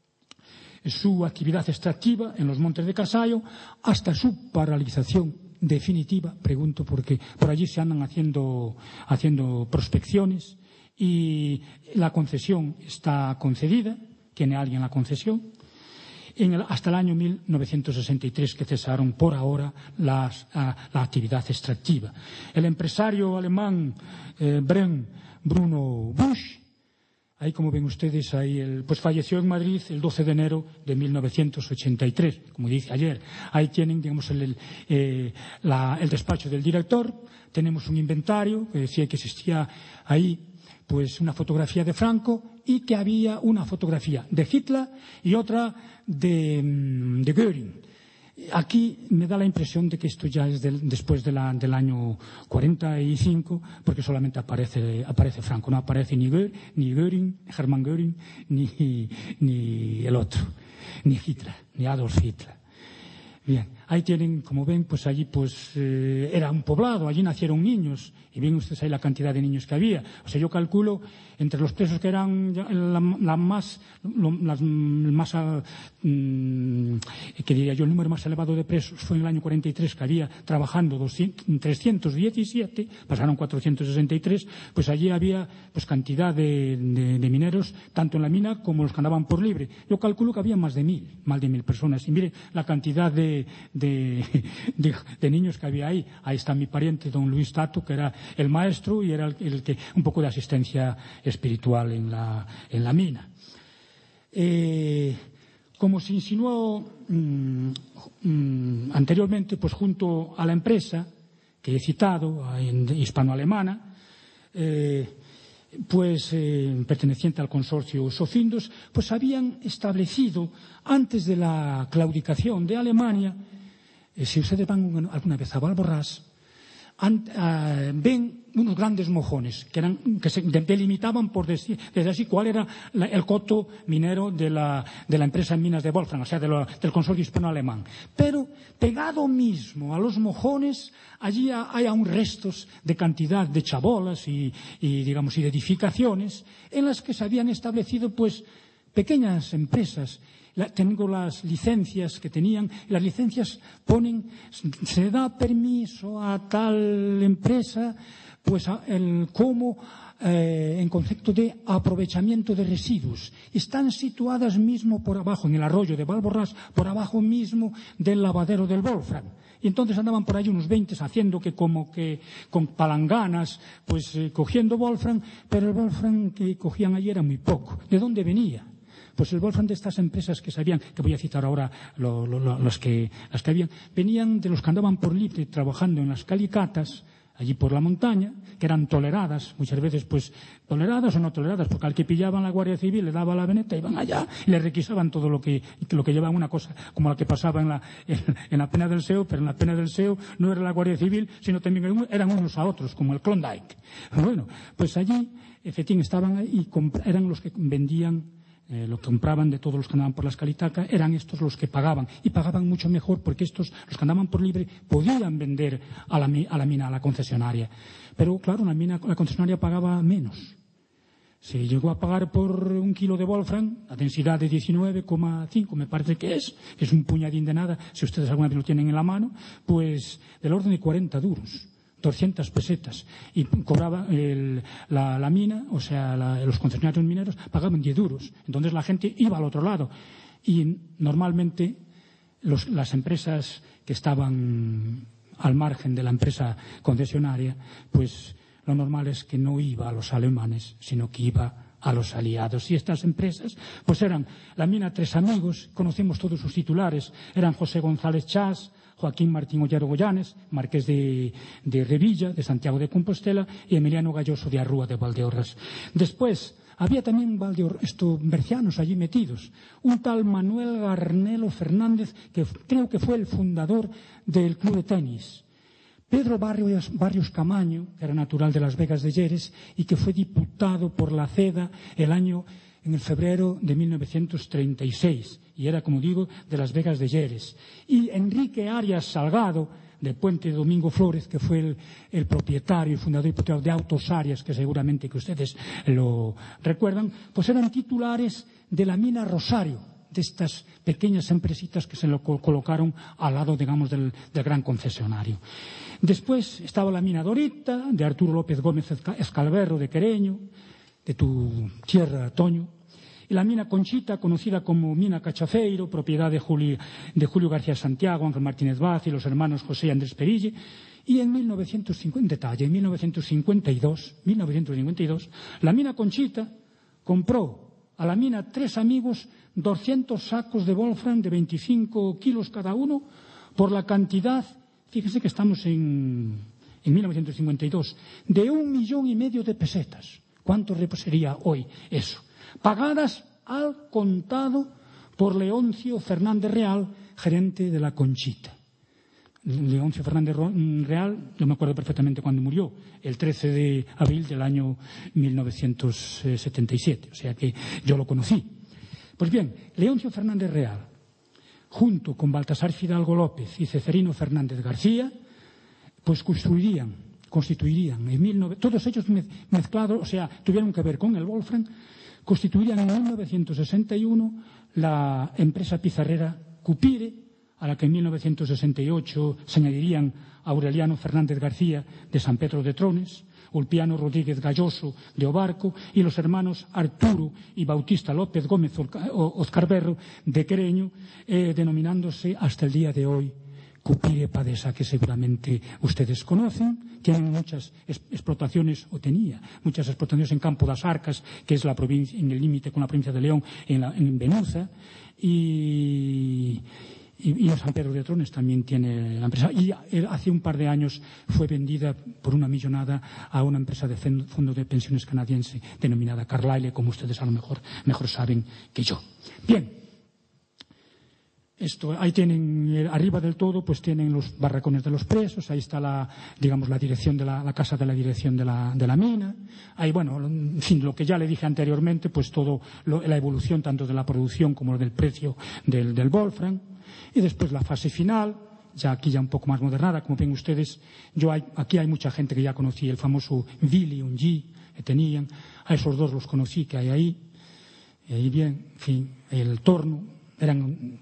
su actividad extractiva en los montes de Casayo hasta su paralización definitiva. Pregunto porque por allí se andan haciendo, haciendo prospecciones y la concesión está concedida. Tiene alguien la concesión. En el, hasta el año mil novecientos sesenta y tres que cesaron por ahora las, a, la actividad extractiva. El empresario alemán eh, Bren Bruno Busch, ahí como ven ustedes, ahí el, pues falleció en Madrid el doce de enero de mil novecientos ochenta y tres, como dije ayer. Ahí tienen, digamos, el, el, eh, la, el despacho del director. Tenemos un inventario que decía que existía ahí pues una fotografía de Franco y que había una fotografía de Hitler y otra de, de Göring. Aquí me da la impresión de que esto ya es del, después de la, del año cuarenta y cinco, porque solamente aparece, aparece Franco, no aparece ni Göring, ni Göring, Hermann Göring, ni, ni el otro, ni Hitler, ni Adolf Hitler. Bien, ahí tienen, como ven, pues allí pues eh, era un poblado, allí nacieron niños, y ven ustedes ahí la cantidad de niños que había. O sea, yo calculo, entre los presos que eran la, la más, lo, las más, mm, que diría yo, el número más elevado de presos fue en el año cuarenta y tres, que había trabajando trescientos diecisiete, pasaron cuatrocientos sesenta y tres, pues allí había pues cantidad de, de, de mineros, tanto en la mina como los que andaban por libre. Yo calculo que había más de mil, más de mil personas. Y mire la cantidad de, de, de, de niños que había ahí. Ahí está mi pariente, don Luis Tato, que era el maestro y era el, el que un poco de asistencia espiritual en la, en la mina. Eh, como se insinuó mmm, mmm, anteriormente, pues junto a la empresa que he citado, en, hispano-alemana, eh, pues eh, perteneciente al consorcio Sofindos, pues habían establecido antes de la claudicación de Alemania, eh, si ustedes van alguna vez a Valborrás, an, uh, ven unos grandes mojones que, eran, que se delimitaban por decir, desde así cuál era la, el coto minero de la, de la empresa en minas de Wolfram, o sea, de lo, del consorcio hispano-alemán. Pero pegado mismo a los mojones, allí hay aún restos de cantidad de chabolas y, y, digamos, y de edificaciones en las que se habían establecido, pues, pequeñas empresas. La, tengo las licencias que tenían. Las licencias ponen, se da permiso a tal empresa, pues a, el cómo eh, en concepto de aprovechamiento de residuos. Están situadas mismo por abajo, en el arroyo de Valborrás, por abajo mismo del lavadero del Wolfram. Y entonces andaban por ahí unos veinte haciendo que como que con palanganas, pues eh, cogiendo Wolfram, pero el Wolfram que cogían allí era muy poco. ¿De dónde venía? Pues el Wolfram de estas empresas que sabían, que voy a citar ahora lo, lo, lo, los que, las que habían, venían de los que andaban por libre trabajando en las calicatas, allí por la montaña, que eran toleradas, muchas veces pues toleradas o no toleradas, porque al que pillaban la Guardia Civil le daba la veneta, iban allá y le requisaban todo lo que, lo que llevaban, una cosa como la que pasaba en la, en, en la pena del S E O, pero en la pena del S E O no era la Guardia Civil, sino también eran unos a otros, como el Klondike. Bueno, pues allí, efectivamente, estaban ahí y eran los que vendían. Eh, lo que compraban de todos los que andaban por las calitacas, eran estos los que pagaban, y pagaban mucho mejor porque estos, los que andaban por libre, podían vender a la, a la mina, a la concesionaria. Pero claro, la mina, la concesionaria pagaba menos. Se llegó a pagar por un kilo de Wolfram, la densidad de diecinueve coma cinco, me parece que es, que es un puñadín de nada, si ustedes alguna vez lo tienen en la mano, pues del orden de cuarenta duros. doscientas pesetas, y cobraba el, la, la mina, o sea, la, los concesionarios mineros pagaban diez duros. Entonces la gente iba al otro lado. Y normalmente los, las empresas que estaban al margen de la empresa concesionaria, pues lo normal es que no iba a los alemanes, sino que iba a los aliados. Y estas empresas, pues eran la mina Tres Amigos, conocemos todos sus titulares, eran José González Chas, Joaquín Martín Ollaro Goyanes, marqués de, de Revilla, de Santiago de Compostela, y Emiliano Galloso de Arrúa de Valdeorras. Después había también valdeor, esto, bercianos allí metidos. Un tal Manuel Garnelo Fernández, que creo que fue el fundador del club de tenis. Pedro Barrios, Barrios Camaño, que era natural de Las Vegas de Lleres y que fue diputado por la CEDA el año, en el febrero de mil novecientos treinta y seis, y era, como digo, de Las Vegas de Lleres. Y Enrique Arias Salgado, de Puente Domingo Flores, que fue el, el propietario y fundador y propietario de Autos Arias, que seguramente que ustedes lo recuerdan, pues eran titulares de la mina Rosario, de estas pequeñas empresitas que se lo colocaron al lado, digamos, del, del gran concesionario. Después estaba la mina Dorita, de Arturo López Gómez Escalberro, de Quereño, de tu tierra, Toño. Y la mina Conchita, conocida como mina Cachafeiro, propiedad de Julio, de Julio García Santiago, Ángel Martínez Vaz y los hermanos José y Andrés Perille. Y en mil novecientos cincuenta, detalle, en mil novecientos cincuenta y dos, mil novecientos cincuenta y dos, la mina Conchita compró a la mina Tres Amigos doscientos sacos de wolfram de veinticinco kilos cada uno por la cantidad, fíjense que estamos en, en mil novecientos cincuenta y dos, de un millón y medio de pesetas. ¿Cuánto sería hoy eso? Pagadas al contado por Leoncio Fernández Real, gerente de la Conchita. Leoncio Fernández Real, yo me acuerdo perfectamente cuando murió, el trece de abril del año mil novecientos setenta y siete, o sea que yo lo conocí. Pues bien, Leoncio Fernández Real, junto con Baltasar Fidalgo López y Ceferino Fernández García, pues construirían, constituirían, en mil novecientos, todos ellos mezclados, o sea, tuvieron que ver con el wolfram, constituirían en mil novecientos sesenta y uno la empresa pizarrera Cupire, a la que en mil novecientos sesenta y ocho se añadirían Aureliano Fernández García de San Pedro de Trones, Ulpiano Rodríguez Galloso de Obarco y los hermanos Arturo y Bautista López Gómez Oscarberro de Quereño, eh, denominándose hasta el día de hoy Cupire Padesa, que seguramente ustedes conocen. Tienen muchas explotaciones, o tenía muchas explotaciones en Campo das Arcas, que es la provincia, en el límite con la provincia de León, en, la, en Benuza, y... Y, y en San Pedro de Trones también tiene la empresa. Y hace un par de años fue vendida por una millonada a una empresa de fondo de pensiones canadiense denominada Carlyle, como ustedes a lo mejor, mejor saben que yo. Bien. Esto, ahí tienen, arriba del todo, pues tienen los barracones de los presos, ahí está la, digamos, la dirección de la, la casa de la dirección de la, de la mina. Ahí, bueno, en fin, lo que ya le dije anteriormente, pues todo, lo, la evolución tanto de la producción como del precio del, del wolfram. Y después la fase final, ya aquí ya un poco más modernada, como ven ustedes. Yo hay, aquí hay mucha gente que ya conocí, el famoso Vili, un G, que tenían. A esos dos los conocí que hay ahí. Y ahí bien, en fin, el torno, eran...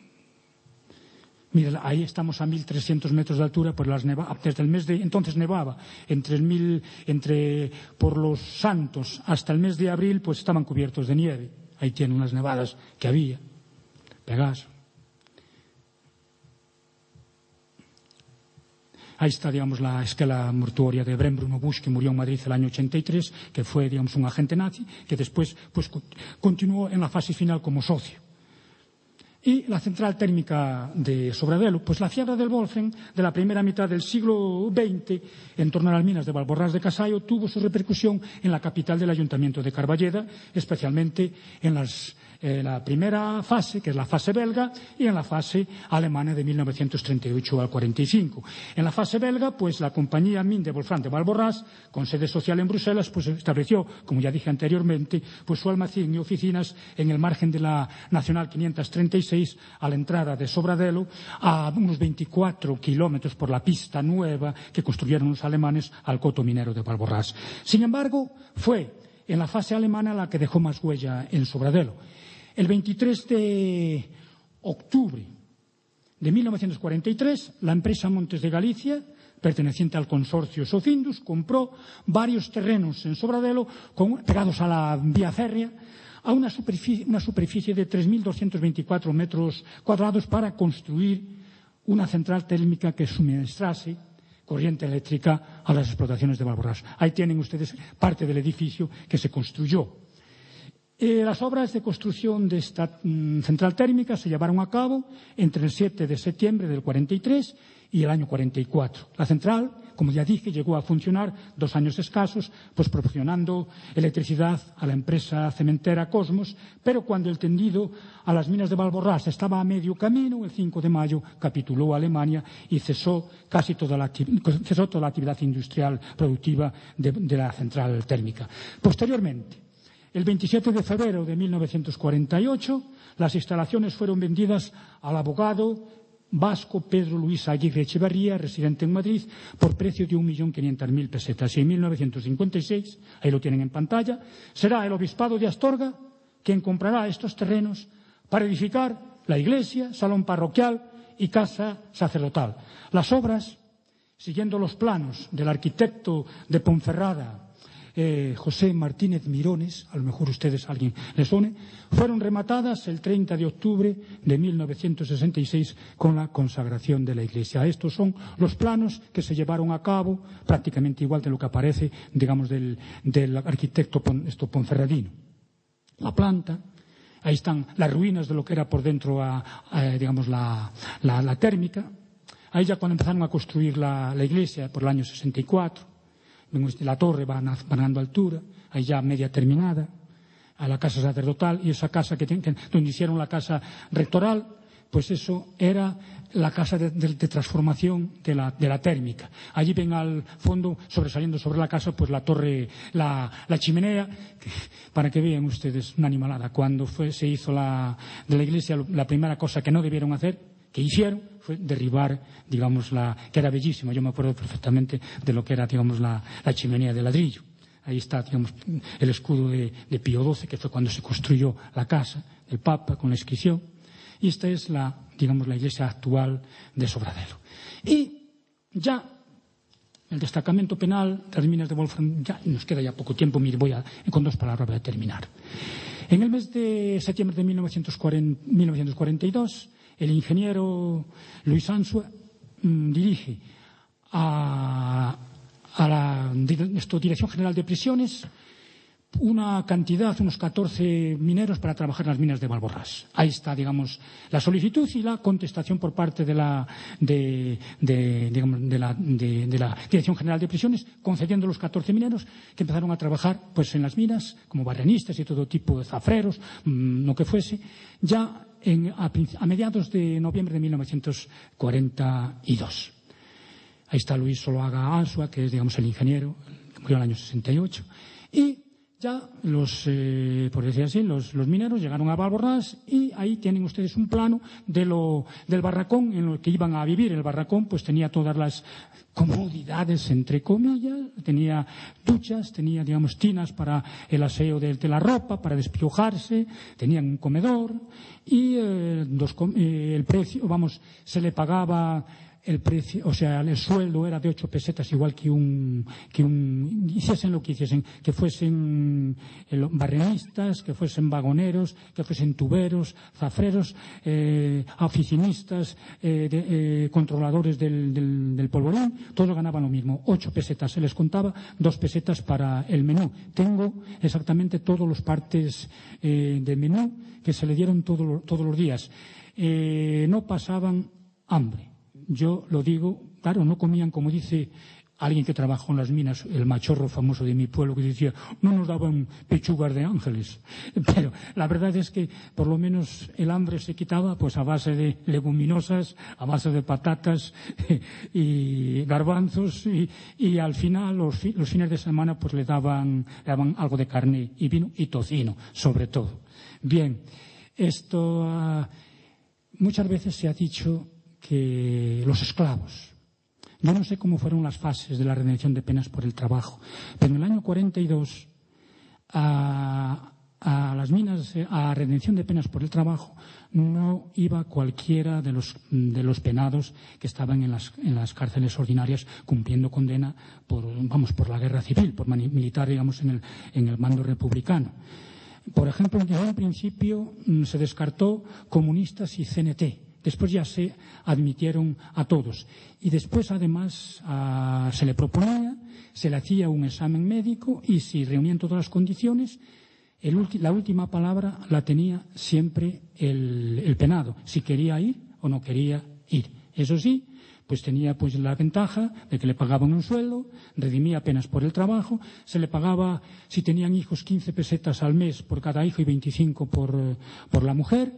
Mira, ahí estamos a mil trescientos metros de altura, pues las neva, desde el mes de entonces nevaba, entre el mil, entre por los Santos hasta el mes de abril, pues estaban cubiertos de nieve. Ahí tienen unas nevadas que había, Pegaso. Ahí está, digamos, la esquela mortuoria de Bren Bruno Busch, que murió en Madrid el año ochenta y tres, que fue, digamos, un agente nazi, que después, pues, continuó en la fase final como socio. Y la central térmica de Sobradelo, pues la fiebre del wolfram de la primera mitad del siglo veinte en torno a las minas de Valborrás de Casayo tuvo su repercusión en la capital del ayuntamiento de Carballeda, especialmente en las, eh, la primera fase, que es la fase belga, y en la fase alemana de mil novecientos treinta y ocho al cuarenta y cinco. En la fase belga, pues la compañía Min de Wolfram de Valborrás, con sede social en Bruselas, pues estableció, como ya dije anteriormente, pues su almacén y oficinas en el margen de la Nacional quinientos treinta y seis, a la entrada de Sobradelo, a unos veinticuatro kilómetros por la pista nueva que construyeron los alemanes al coto minero de Valborrás. Sin embargo, fue en la fase alemana la que dejó más huella en Sobradelo. El veintitrés de octubre de mil novecientos cuarenta y tres, la empresa Montes de Galicia, perteneciente al consorcio Socindus, compró varios terrenos en Sobradelo con, pegados a la vía férrea, a una superficie, una superficie de tres mil doscientos veinticuatro metros cuadrados para construir una central térmica que suministrase corriente eléctrica a las explotaciones de Valborrás. Ahí tienen ustedes parte del edificio que se construyó. Eh, las obras de construcción de esta mm, central térmica se llevaron a cabo entre el siete de septiembre del cuarenta y tres y el año cuarenta y cuatro. La central, como ya dije, llegó a funcionar dos años escasos, pues proporcionando electricidad a la empresa cementera Cosmos, pero cuando el tendido a las minas de Valborrás estaba a medio camino, el cinco de mayo capituló Alemania y cesó casi toda la, cesó toda la actividad industrial productiva de, de la central térmica. Posteriormente, el veintisiete de febrero de mil novecientos cuarenta y ocho, las instalaciones fueron vendidas al abogado vasco Pedro Luis Aguirre Echevarría, residente en Madrid, por precio de un millón quinientas mil pesetas. Y en mil novecientos cincuenta y seis, ahí lo tienen en pantalla, será el obispado de Astorga quien comprará estos terrenos para edificar la iglesia, salón parroquial y casa sacerdotal. Las obras, siguiendo los planos del arquitecto de Ponferrada, Eh, José Martínez Mirones, a lo mejor ustedes a alguien les suene, fueron rematadas el treinta de octubre de mil novecientos sesenta y seis con la consagración de la iglesia. Estos son los planos que se llevaron a cabo, prácticamente igual de lo que aparece, digamos, del, del arquitecto pon, esto, ponferradino. La planta, ahí están las ruinas de lo que era por dentro, a, a, digamos, la, la, la térmica. Ahí ya cuando empezaron a construir la, la iglesia, por el año sesenta y cuatro, la torre va ganando altura, ahí ya media terminada, a la casa sacerdotal, y esa casa que, que donde hicieron la casa rectoral, pues eso era la casa de, de, de transformación de la, de la térmica. Allí ven al fondo, sobresaliendo sobre la casa, pues la torre, la, la chimenea, que, para que vean ustedes una animalada. Cuando fue, se hizo la, de la iglesia, la primera cosa que no debieron hacer, que hicieron, fue derribar, digamos, la, que era bellísima. Yo me acuerdo perfectamente de lo que era, digamos, la, la chimenea de ladrillo. Ahí está, digamos, el escudo de, de Pío doce, que fue cuando se construyó la casa del Papa con la inscripción. Y esta es la, digamos, la iglesia actual de Sobradero. Y ya el destacamento penal de las minas de Wolfram, ya nos queda ya poco tiempo, mire, voy a, con dos palabras voy a terminar. En el mes de septiembre de mil novecientos cuarenta y dos, el ingeniero Luis Ansua mmm, dirige a, a la esto, Dirección General de Prisiones una cantidad, unos catorce mineros para trabajar en las minas de Valborrás. Ahí está, digamos, la solicitud y la contestación por parte de la, de, de, digamos, de la, de, de la Dirección General de Prisiones, concediendo los catorce mineros que empezaron a trabajar pues, en las minas, como barrenistas y todo tipo de zafreros, mmm, lo que fuese, ya en, a, a mediados de noviembre de mil novecientos cuarenta y dos. Ahí está Luis Soloaga Ansua, que es, digamos, el ingeniero, que murió en el año sesenta y ocho. Y ya los, eh, por decir así, los, los mineros llegaron a Valborrás y ahí tienen ustedes un plano de lo, del barracón en el que iban a vivir. El barracón pues tenía todas las comodidades, entre comillas, tenía duchas, tenía, digamos, tinas para el aseo de, de la ropa, para despiojarse, tenían un comedor y eh, dos, eh, el precio, vamos, se le pagaba el precio, o sea, el sueldo era de ocho pesetas, igual que un, que un, hiciesen lo que hiciesen, que fuesen barrenistas, que fuesen vagoneros, que fuesen tuberos, zafreros, eh, oficinistas, eh, de, eh, controladores del, del, del polvorín, todos ganaban lo mismo, ocho pesetas, se les contaba dos pesetas para el menú. Tengo exactamente todos los partes eh, del menú que se le dieron todo, todos los días. Eh, no pasaban hambre. Yo lo digo, claro, no comían, como dice alguien que trabajó en las minas, el machorro famoso de mi pueblo, que decía, no nos daban pechugas de ángeles. Pero la verdad es que por lo menos el hambre se quitaba pues a base de leguminosas, a base de patatas y garbanzos y, y al final los, los fines de semana pues le daban, le daban algo de carne y vino y tocino, sobre todo. Bien, esto uh, muchas veces se ha dicho que los esclavos. Yo no sé cómo fueron las fases de la redención de penas por el trabajo, pero en el año cuarenta y dos a, a las minas, a redención de penas por el trabajo, no iba cualquiera de los, de los penados que estaban en las, en las cárceles ordinarias cumpliendo condena por, vamos, por la guerra civil, por militar, digamos, en el, en el mando republicano. Por ejemplo, en un principio se descartó comunistas y C N T. Después ya se admitieron a todos. Y después, además, a, se le proponía, se le hacía un examen médico y si reunían todas las condiciones, el ulti, la última palabra la tenía siempre el, el penado, si quería ir o no quería ir. Eso sí, pues tenía pues la ventaja de que le pagaban un sueldo, redimía apenas por el trabajo, se le pagaba, si tenían hijos, quince pesetas al mes por cada hijo y veinticinco por, por la mujer.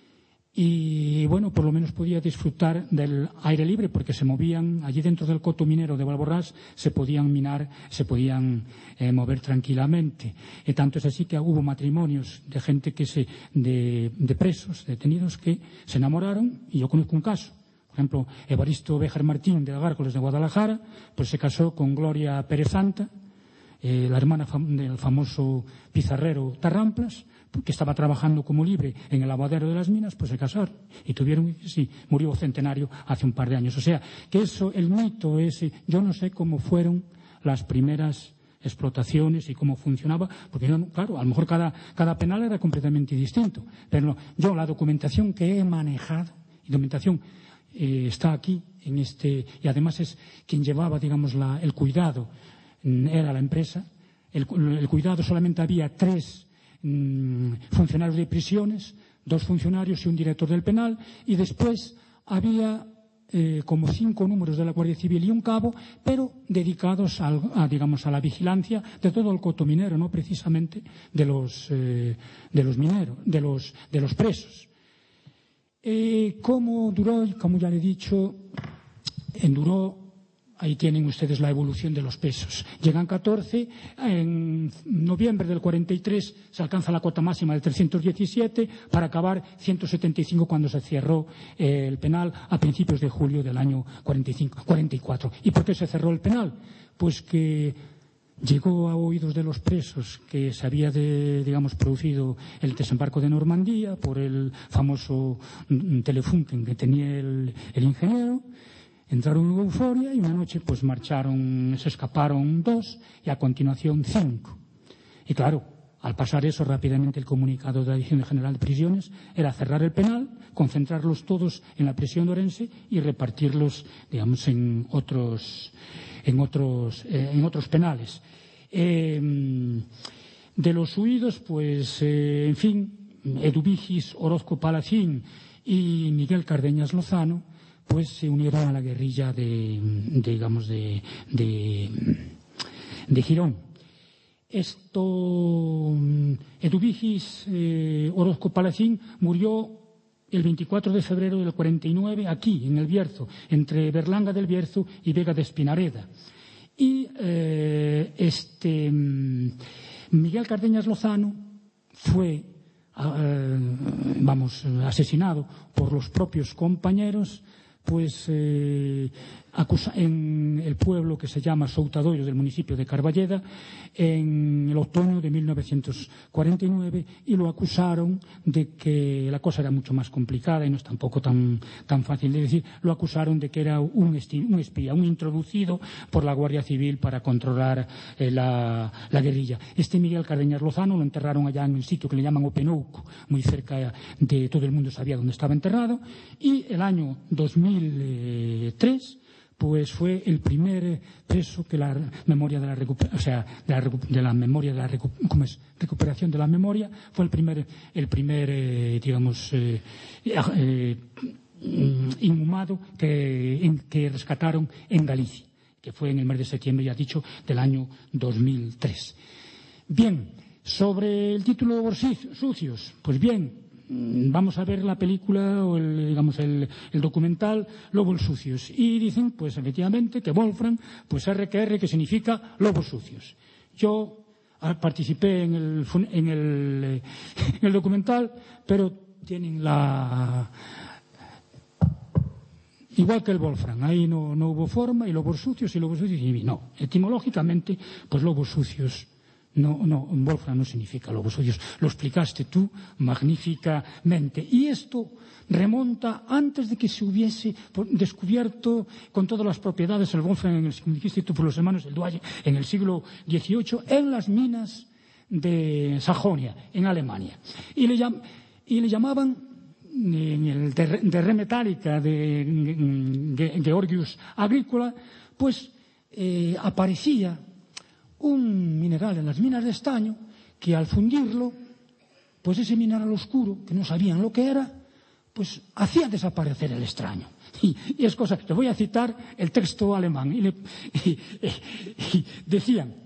Y bueno, por lo menos podía disfrutar del aire libre porque se movían allí dentro del coto minero de Valborrás, se podían minar, se podían eh, mover tranquilamente. Y tanto es así que hubo matrimonios de gente que se, de, de presos, detenidos, que se enamoraron, y yo conozco un caso. Por ejemplo, Evaristo Béjar Martín de Gárgoles de Guadalajara, pues se casó con Gloria Pérez Santa, eh, la hermana fam- del famoso pizarrero Tarramplas, que estaba trabajando como libre en el lavadero de las minas, pues se casaron y tuvieron, sí, murió centenario hace un par de años. O sea, que eso, el mito ese, yo no sé cómo fueron las primeras explotaciones y cómo funcionaba, porque yo, claro, a lo mejor cada, cada penal era completamente distinto, pero no, yo la documentación que he manejado, y documentación eh, está aquí, en este, y además es quien llevaba, digamos, la, el cuidado, era la empresa, el, el cuidado solamente había tres funcionarios de prisiones, dos funcionarios y un director del penal, y después había eh, como cinco números de la Guardia Civil y un cabo, pero dedicados al, a, digamos, a la vigilancia de todo el coto minero, no precisamente de los, eh, de los mineros, de los, de los presos. Eh, ¿Cómo duró? Como ya le he dicho, duró. Ahí tienen ustedes la evolución de los pesos. Llegan catorce, en noviembre del cuarenta y tres se alcanza la cota máxima de trescientos diecisiete para acabar ciento setenta y cinco cuando se cerró eh, el penal a principios de julio del año cuarenta y cinco, cuarenta y cuatro. ¿Y por qué se cerró el penal? Pues que llegó a oídos de los presos que se había, de, digamos, producido el desembarco de Normandía por el famoso Telefunken que tenía el, el ingeniero. Entraron en euforia y una noche pues marcharon, se escaparon dos y a continuación cinco. Y claro, al pasar eso rápidamente el comunicado de la Dirección General de Prisiones era cerrar el penal, concentrarlos todos en la prisión de Orense y repartirlos, digamos, en otros, en otros, eh, en otros penales. Eh, de los huidos, pues, eh, en fin, Eduvigis, Orozco Palacín y Miguel Cardeñas Lozano, pues se unieron a la guerrilla de, de digamos, de, de, de Girón. Esto, Eduvigis eh, Orozco Palacín murió el veinticuatro de febrero del cuarenta y nueve aquí, en el Bierzo, entre Berlanga del Bierzo y Vega de Espinareda. Y eh, este Miguel Cardeñas Lozano fue, eh, vamos, asesinado por los propios compañeros, pues eh, acusa, en el pueblo que se llama Soutadoiro del municipio de Carballeda en el otoño de mil novecientos cuarenta y nueve, y lo acusaron de que la cosa era mucho más complicada y no es tampoco tan, tan fácil de decir. Lo acusaron de que era un, esti- un espía, un introducido por la Guardia Civil para controlar eh, la, la guerrilla. Este Miguel Cardeñas Lozano lo enterraron allá en el sitio que le llaman Openouco, muy cerca de, todo el mundo sabía dónde estaba enterrado, y el año dos mil tres pues fue el primer preso que la memoria de la recuperación, o sea, de la, de la memoria de la recu- ¿cómo es? recuperación de la memoria, fue el primer, el primer, eh, digamos, eh, eh, inhumado que, en, que rescataron en Galicia, que fue en el mes de septiembre, ya dicho, del año dos mil tres. Bien, sobre el título de sucios, pues bien, vamos a ver la película o el, digamos el, el documental Lobos Sucios y dicen pues efectivamente que Wolfram pues R Q R que significa lobos sucios. Yo participé en el, en el, en el documental, pero tienen la igual que el Wolfram, ahí no, no hubo forma, y lobos sucios y lobos sucios y no, etimológicamente pues lobos sucios. No, no, Wolfram no significa lobos sucios. Lo explicaste tú magníficamente. Y esto remonta antes de que se hubiese descubierto con todas las propiedades el Wolfram, en el, como dijiste tú, por los hermanos del Duaye, en el siglo dieciocho, en las minas de Sajonia, en Alemania. Y le, llam, y le llamaban, en el de, de Re Metálica de Georgius Agrícola, pues eh, aparecía un mineral en las minas de estaño que al fundirlo, pues ese mineral oscuro, que no sabían lo que era, pues hacía desaparecer el extraño. Y, y es cosa, les voy a citar el texto alemán, y, le, y, y, y decían,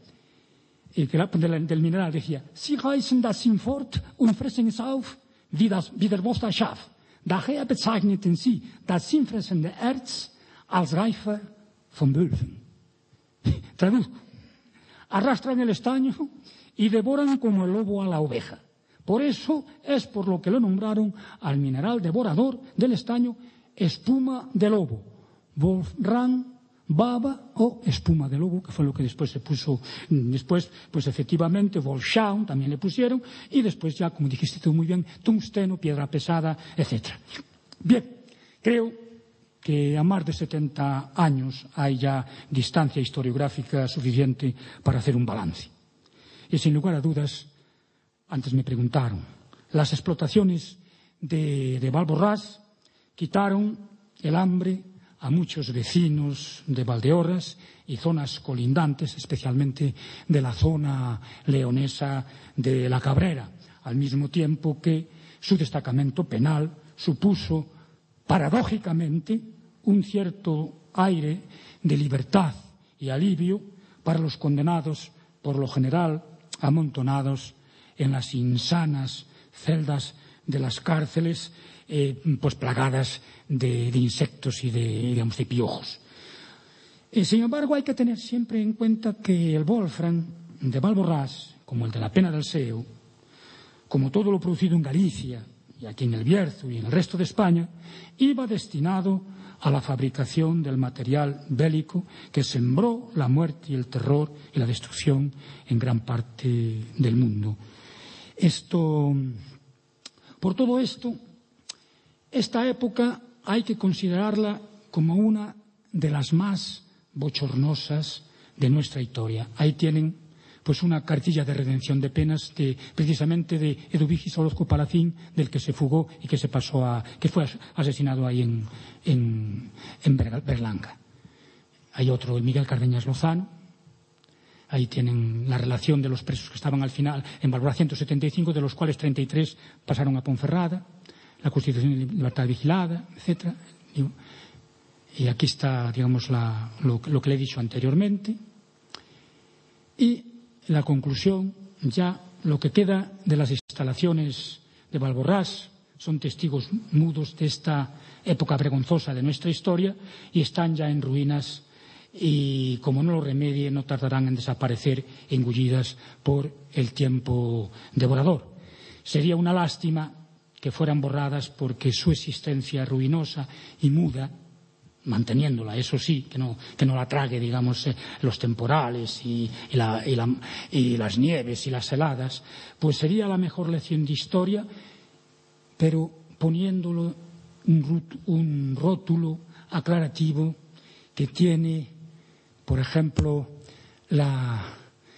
y que la, del, del mineral decía, Sie reißen das Sinn fort und fressen es auf, wie, das, wie der Wolf das Schaf. Daher bezeichneten sie das sinnfressende Erz als Reifer von Wölfen. Traduzco. Arrastran el estaño y devoran como el lobo a la oveja. Por eso es por lo que lo nombraron al mineral devorador del estaño espuma de lobo, Wolfram, baba o espuma de lobo, que fue lo que después se puso, después, pues efectivamente, Wolfschaum también le pusieron, y después ya, como dijiste tú muy bien, tungsteno, piedra pesada, etcétera. Bien, creo que a más de setenta años hay ya distancia historiográfica suficiente para hacer un balance. Y sin lugar a dudas, antes me preguntaron, las explotaciones de, de Val Borràs quitaron el hambre a muchos vecinos de Valdeorras y zonas colindantes, especialmente de la zona leonesa de La Cabrera, al mismo tiempo que su destacamento penal supuso, paradójicamente, un cierto aire de libertad y alivio para los condenados, por lo general amontonados en las insanas celdas de las cárceles, eh, pues plagadas de, de insectos y de, digamos, de piojos. Eh, sin embargo, hay que tener siempre en cuenta que el Wolfram de Val Borràs, como el de la Pena del Seo, como todo lo producido en Galicia y aquí en el Bierzo y en el resto de España, iba destinado a la fabricación del material bélico que sembró la muerte y el terror y la destrucción en gran parte del mundo. Esto, por todo esto, esta época hay que considerarla como una de las más bochornosas de nuestra historia. Ahí tienen pues una cartilla de redención de penas de, precisamente de Eduvigis Orozco Palacín, del que se fugó y que se pasó a, que fue asesinado ahí en, en, en Berlanga. Hay otro, el Miguel Cardeñas Lozano. Ahí tienen la relación de los presos que estaban al final en Val Borràs ciento setenta y cinco, de los cuales treinta y tres pasaron a Ponferrada, la Constitución de Libertad Vigilada, etcétera. Y aquí está, digamos, la, lo, lo que le he dicho anteriormente. Y la conclusión, ya lo que queda de las instalaciones de Val Borràs son testigos mudos de esta época vergonzosa de nuestra historia y están ya en ruinas. Y como no lo remedie, no tardarán en desaparecer engullidas por el tiempo devorador. Sería una lástima que fueran borradas porque su existencia ruinosa y muda, manteniéndola, eso sí, que no, que no la trague, digamos, eh, los temporales y, y, la, y, la, y las nieves y las heladas, pues sería la mejor lección de historia, pero poniéndolo un, un rótulo aclarativo que tiene, por ejemplo, la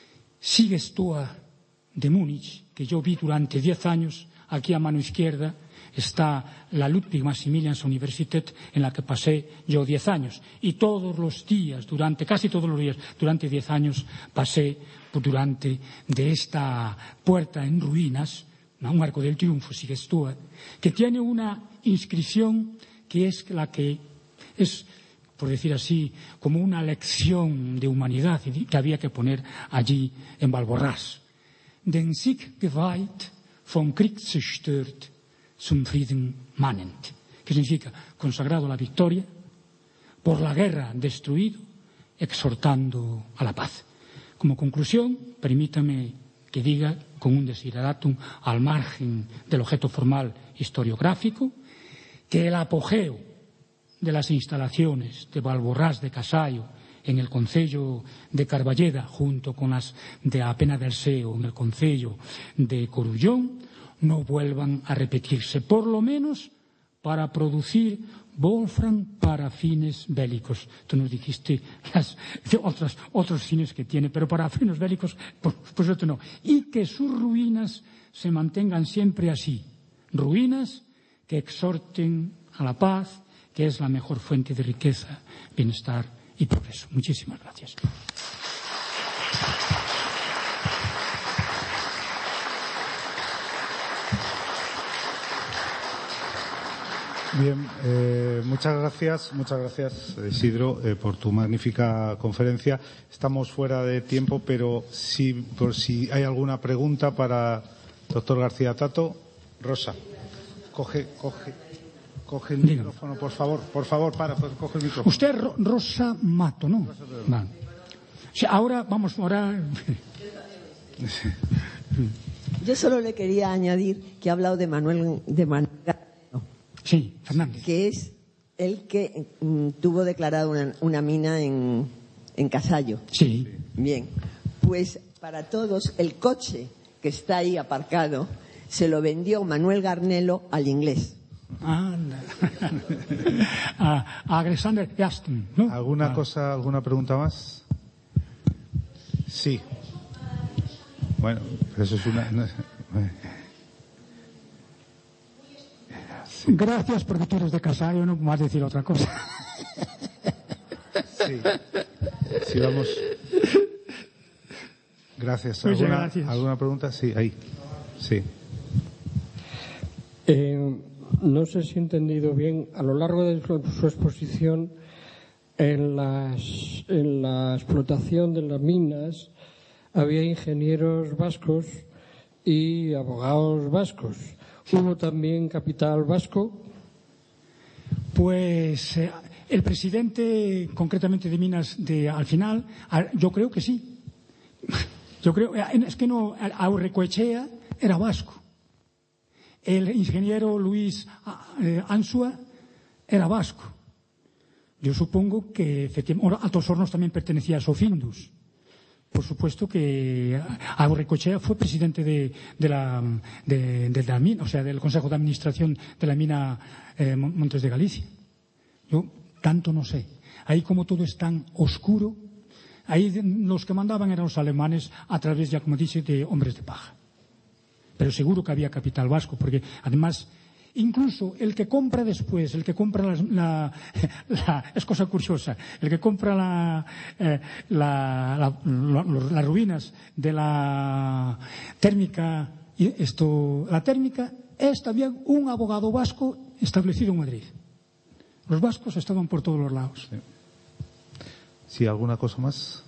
Siegestor de Múnich, que yo vi durante diez años. Aquí a mano izquierda está la Ludwig Maximilians Universität, en la que pasé yo diez años. Y todos los días, durante, casi todos los días, durante diez años, pasé durante de esta puerta en ruinas, un Arco del Triunfo, Siegestor, que tiene una inscripción que es la que es, por decir así, como una lección de humanidad que había que poner allí en Val Borràs. Den Sieg geweiht, vom Krieg zerstört, zum Frieden mahnend, que significa consagrado a la victoria, por la guerra destruido, exhortando a la paz. Como conclusión, permítame que diga, con un desideratum al margen del objeto formal historiográfico, que el apogeo de las instalaciones de Val Borràs de Casaio en el concello de Carballeda, junto con las de a Pena del Seo en el concello de Corullón, no vuelvan a repetirse, por lo menos para producir Wolfram para fines bélicos. Tú nos dijiste las otras, otros fines que tiene, pero para fines bélicos, pues, pues esto no. Y que sus ruinas se mantengan siempre así, ruinas que exhorten a la paz, que es la mejor fuente de riqueza, bienestar y progreso. Muchísimas gracias. Bien, eh, muchas gracias, muchas gracias Isidro eh, por tu magnífica conferencia. Estamos fuera de tiempo, pero si, por si hay alguna pregunta para el doctor García Tato. Rosa, coge, coge, coge el Dígame. micrófono, por favor, por favor, para, coge el micrófono. Usted es Ro- Rosa Mato, ¿no? Vale. Sí, ahora vamos, ahora. Yo solo le quería añadir que ha hablado de Manuel de Manuel Garnelo, Sí, Fernández. que es el que mm, tuvo declarado una, una mina en, en Casallo. Sí. Bien, pues para todos el coche que está ahí aparcado se lo vendió Manuel Garnelo al inglés. Anda. a, a Alexander Gaston, ¿no? ¿Alguna Ah. cosa, alguna pregunta más? Sí. Bueno, pero eso es una... no- Gracias porque tú eres de Casallo, no vas a decir otra cosa. Sí. Sí, vamos. Gracias. Muchas ¿Alguna, gracias. ¿Alguna pregunta? Sí, ahí. Sí. Eh, no sé si he entendido bien. A lo largo de su, su exposición, en, las, en la explotación de las minas había ingenieros vascos y abogados vascos. ¿Hubo también capital vasco? Pues eh, el presidente, concretamente de Minas, de, al final, a- yo creo que sí. Yo creo, eh, es que no, Aurrecoechea era vasco. El ingeniero Luis ah, eh, Ansua era vasco. Yo supongo que efectivamente, ahora, Altos Hornos también pertenecía a Sofindus. Por supuesto que Aurrecoechea fue presidente de, de, la, de, de la mina, o sea, del Consejo de Administración de la mina eh, Montes de Galicia. Yo tanto no sé. Ahí como todo es tan oscuro, ahí los que mandaban eran los alemanes a través, ya como dice, de hombres de paja. Pero seguro que había capital vasco, porque además, incluso el que compra después, el que compra las- la, la- es cosa curiosa, el que compra la, eh, la- la- lo- lo- las ruinas de la térmica, y esto, la térmica es también un abogado vasco establecido en Madrid. Los vascos estaban por todos los lados. Sí, ¿alguna cosa más?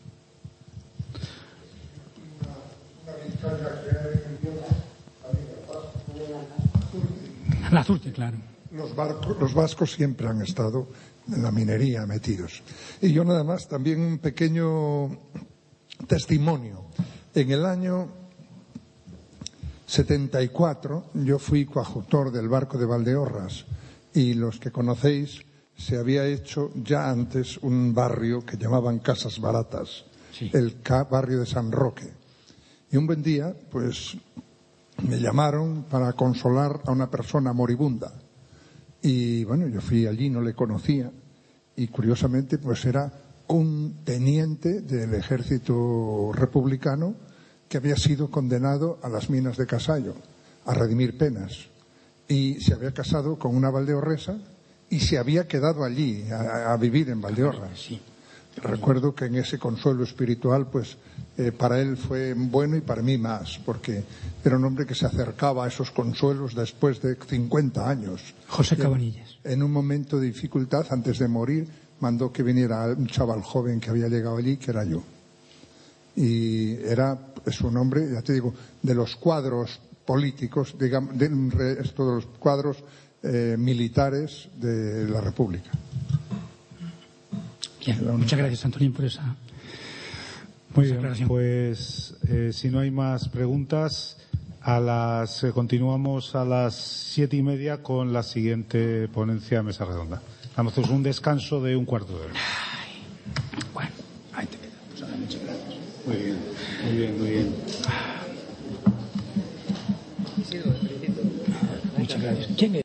La Azurte, claro. Los, barcos, los vascos siempre han estado en la minería metidos. Y yo nada más, también un pequeño testimonio. En el año setenta y cuatro yo fui coadjutor del barco de Valdeorras y los que conocéis se había hecho ya antes un barrio que llamaban Casas Baratas, Sí. el ca- barrio de San Roque. Y un buen día, pues me llamaron para consolar a una persona moribunda. Y bueno, yo fui allí, no le conocía, y curiosamente pues era un teniente del ejército republicano que había sido condenado a las minas de Casallo, a redimir penas. Y se había casado con una valdeorresa y se había quedado allí a, a vivir en Valdeorras. Sí. Recuerdo que en ese consuelo espiritual, pues eh, para él fue bueno y para mí más, porque era un hombre que se acercaba a esos consuelos después de cincuenta años. José Y en- Cabanillas. En un momento de dificultad, antes de morir, mandó que viniera un chaval joven que había llegado allí, que era yo. Y era, es un hombre, ya te digo, de los cuadros políticos, digamos, del resto de los cuadros eh, militares de la República. Bien, muchas gracias, Antonín, por esa, por Muy esa bien, aclaración. pues eh, si no hay más preguntas, a las eh, continuamos a las siete y media con la siguiente ponencia de mesa redonda. Vamos a hacer un descanso de un cuarto de hora. Bueno, ahí te quedas. Muchas gracias. Muy bien, muy bien, muy bien. Muchas gracias. ¿Quién es?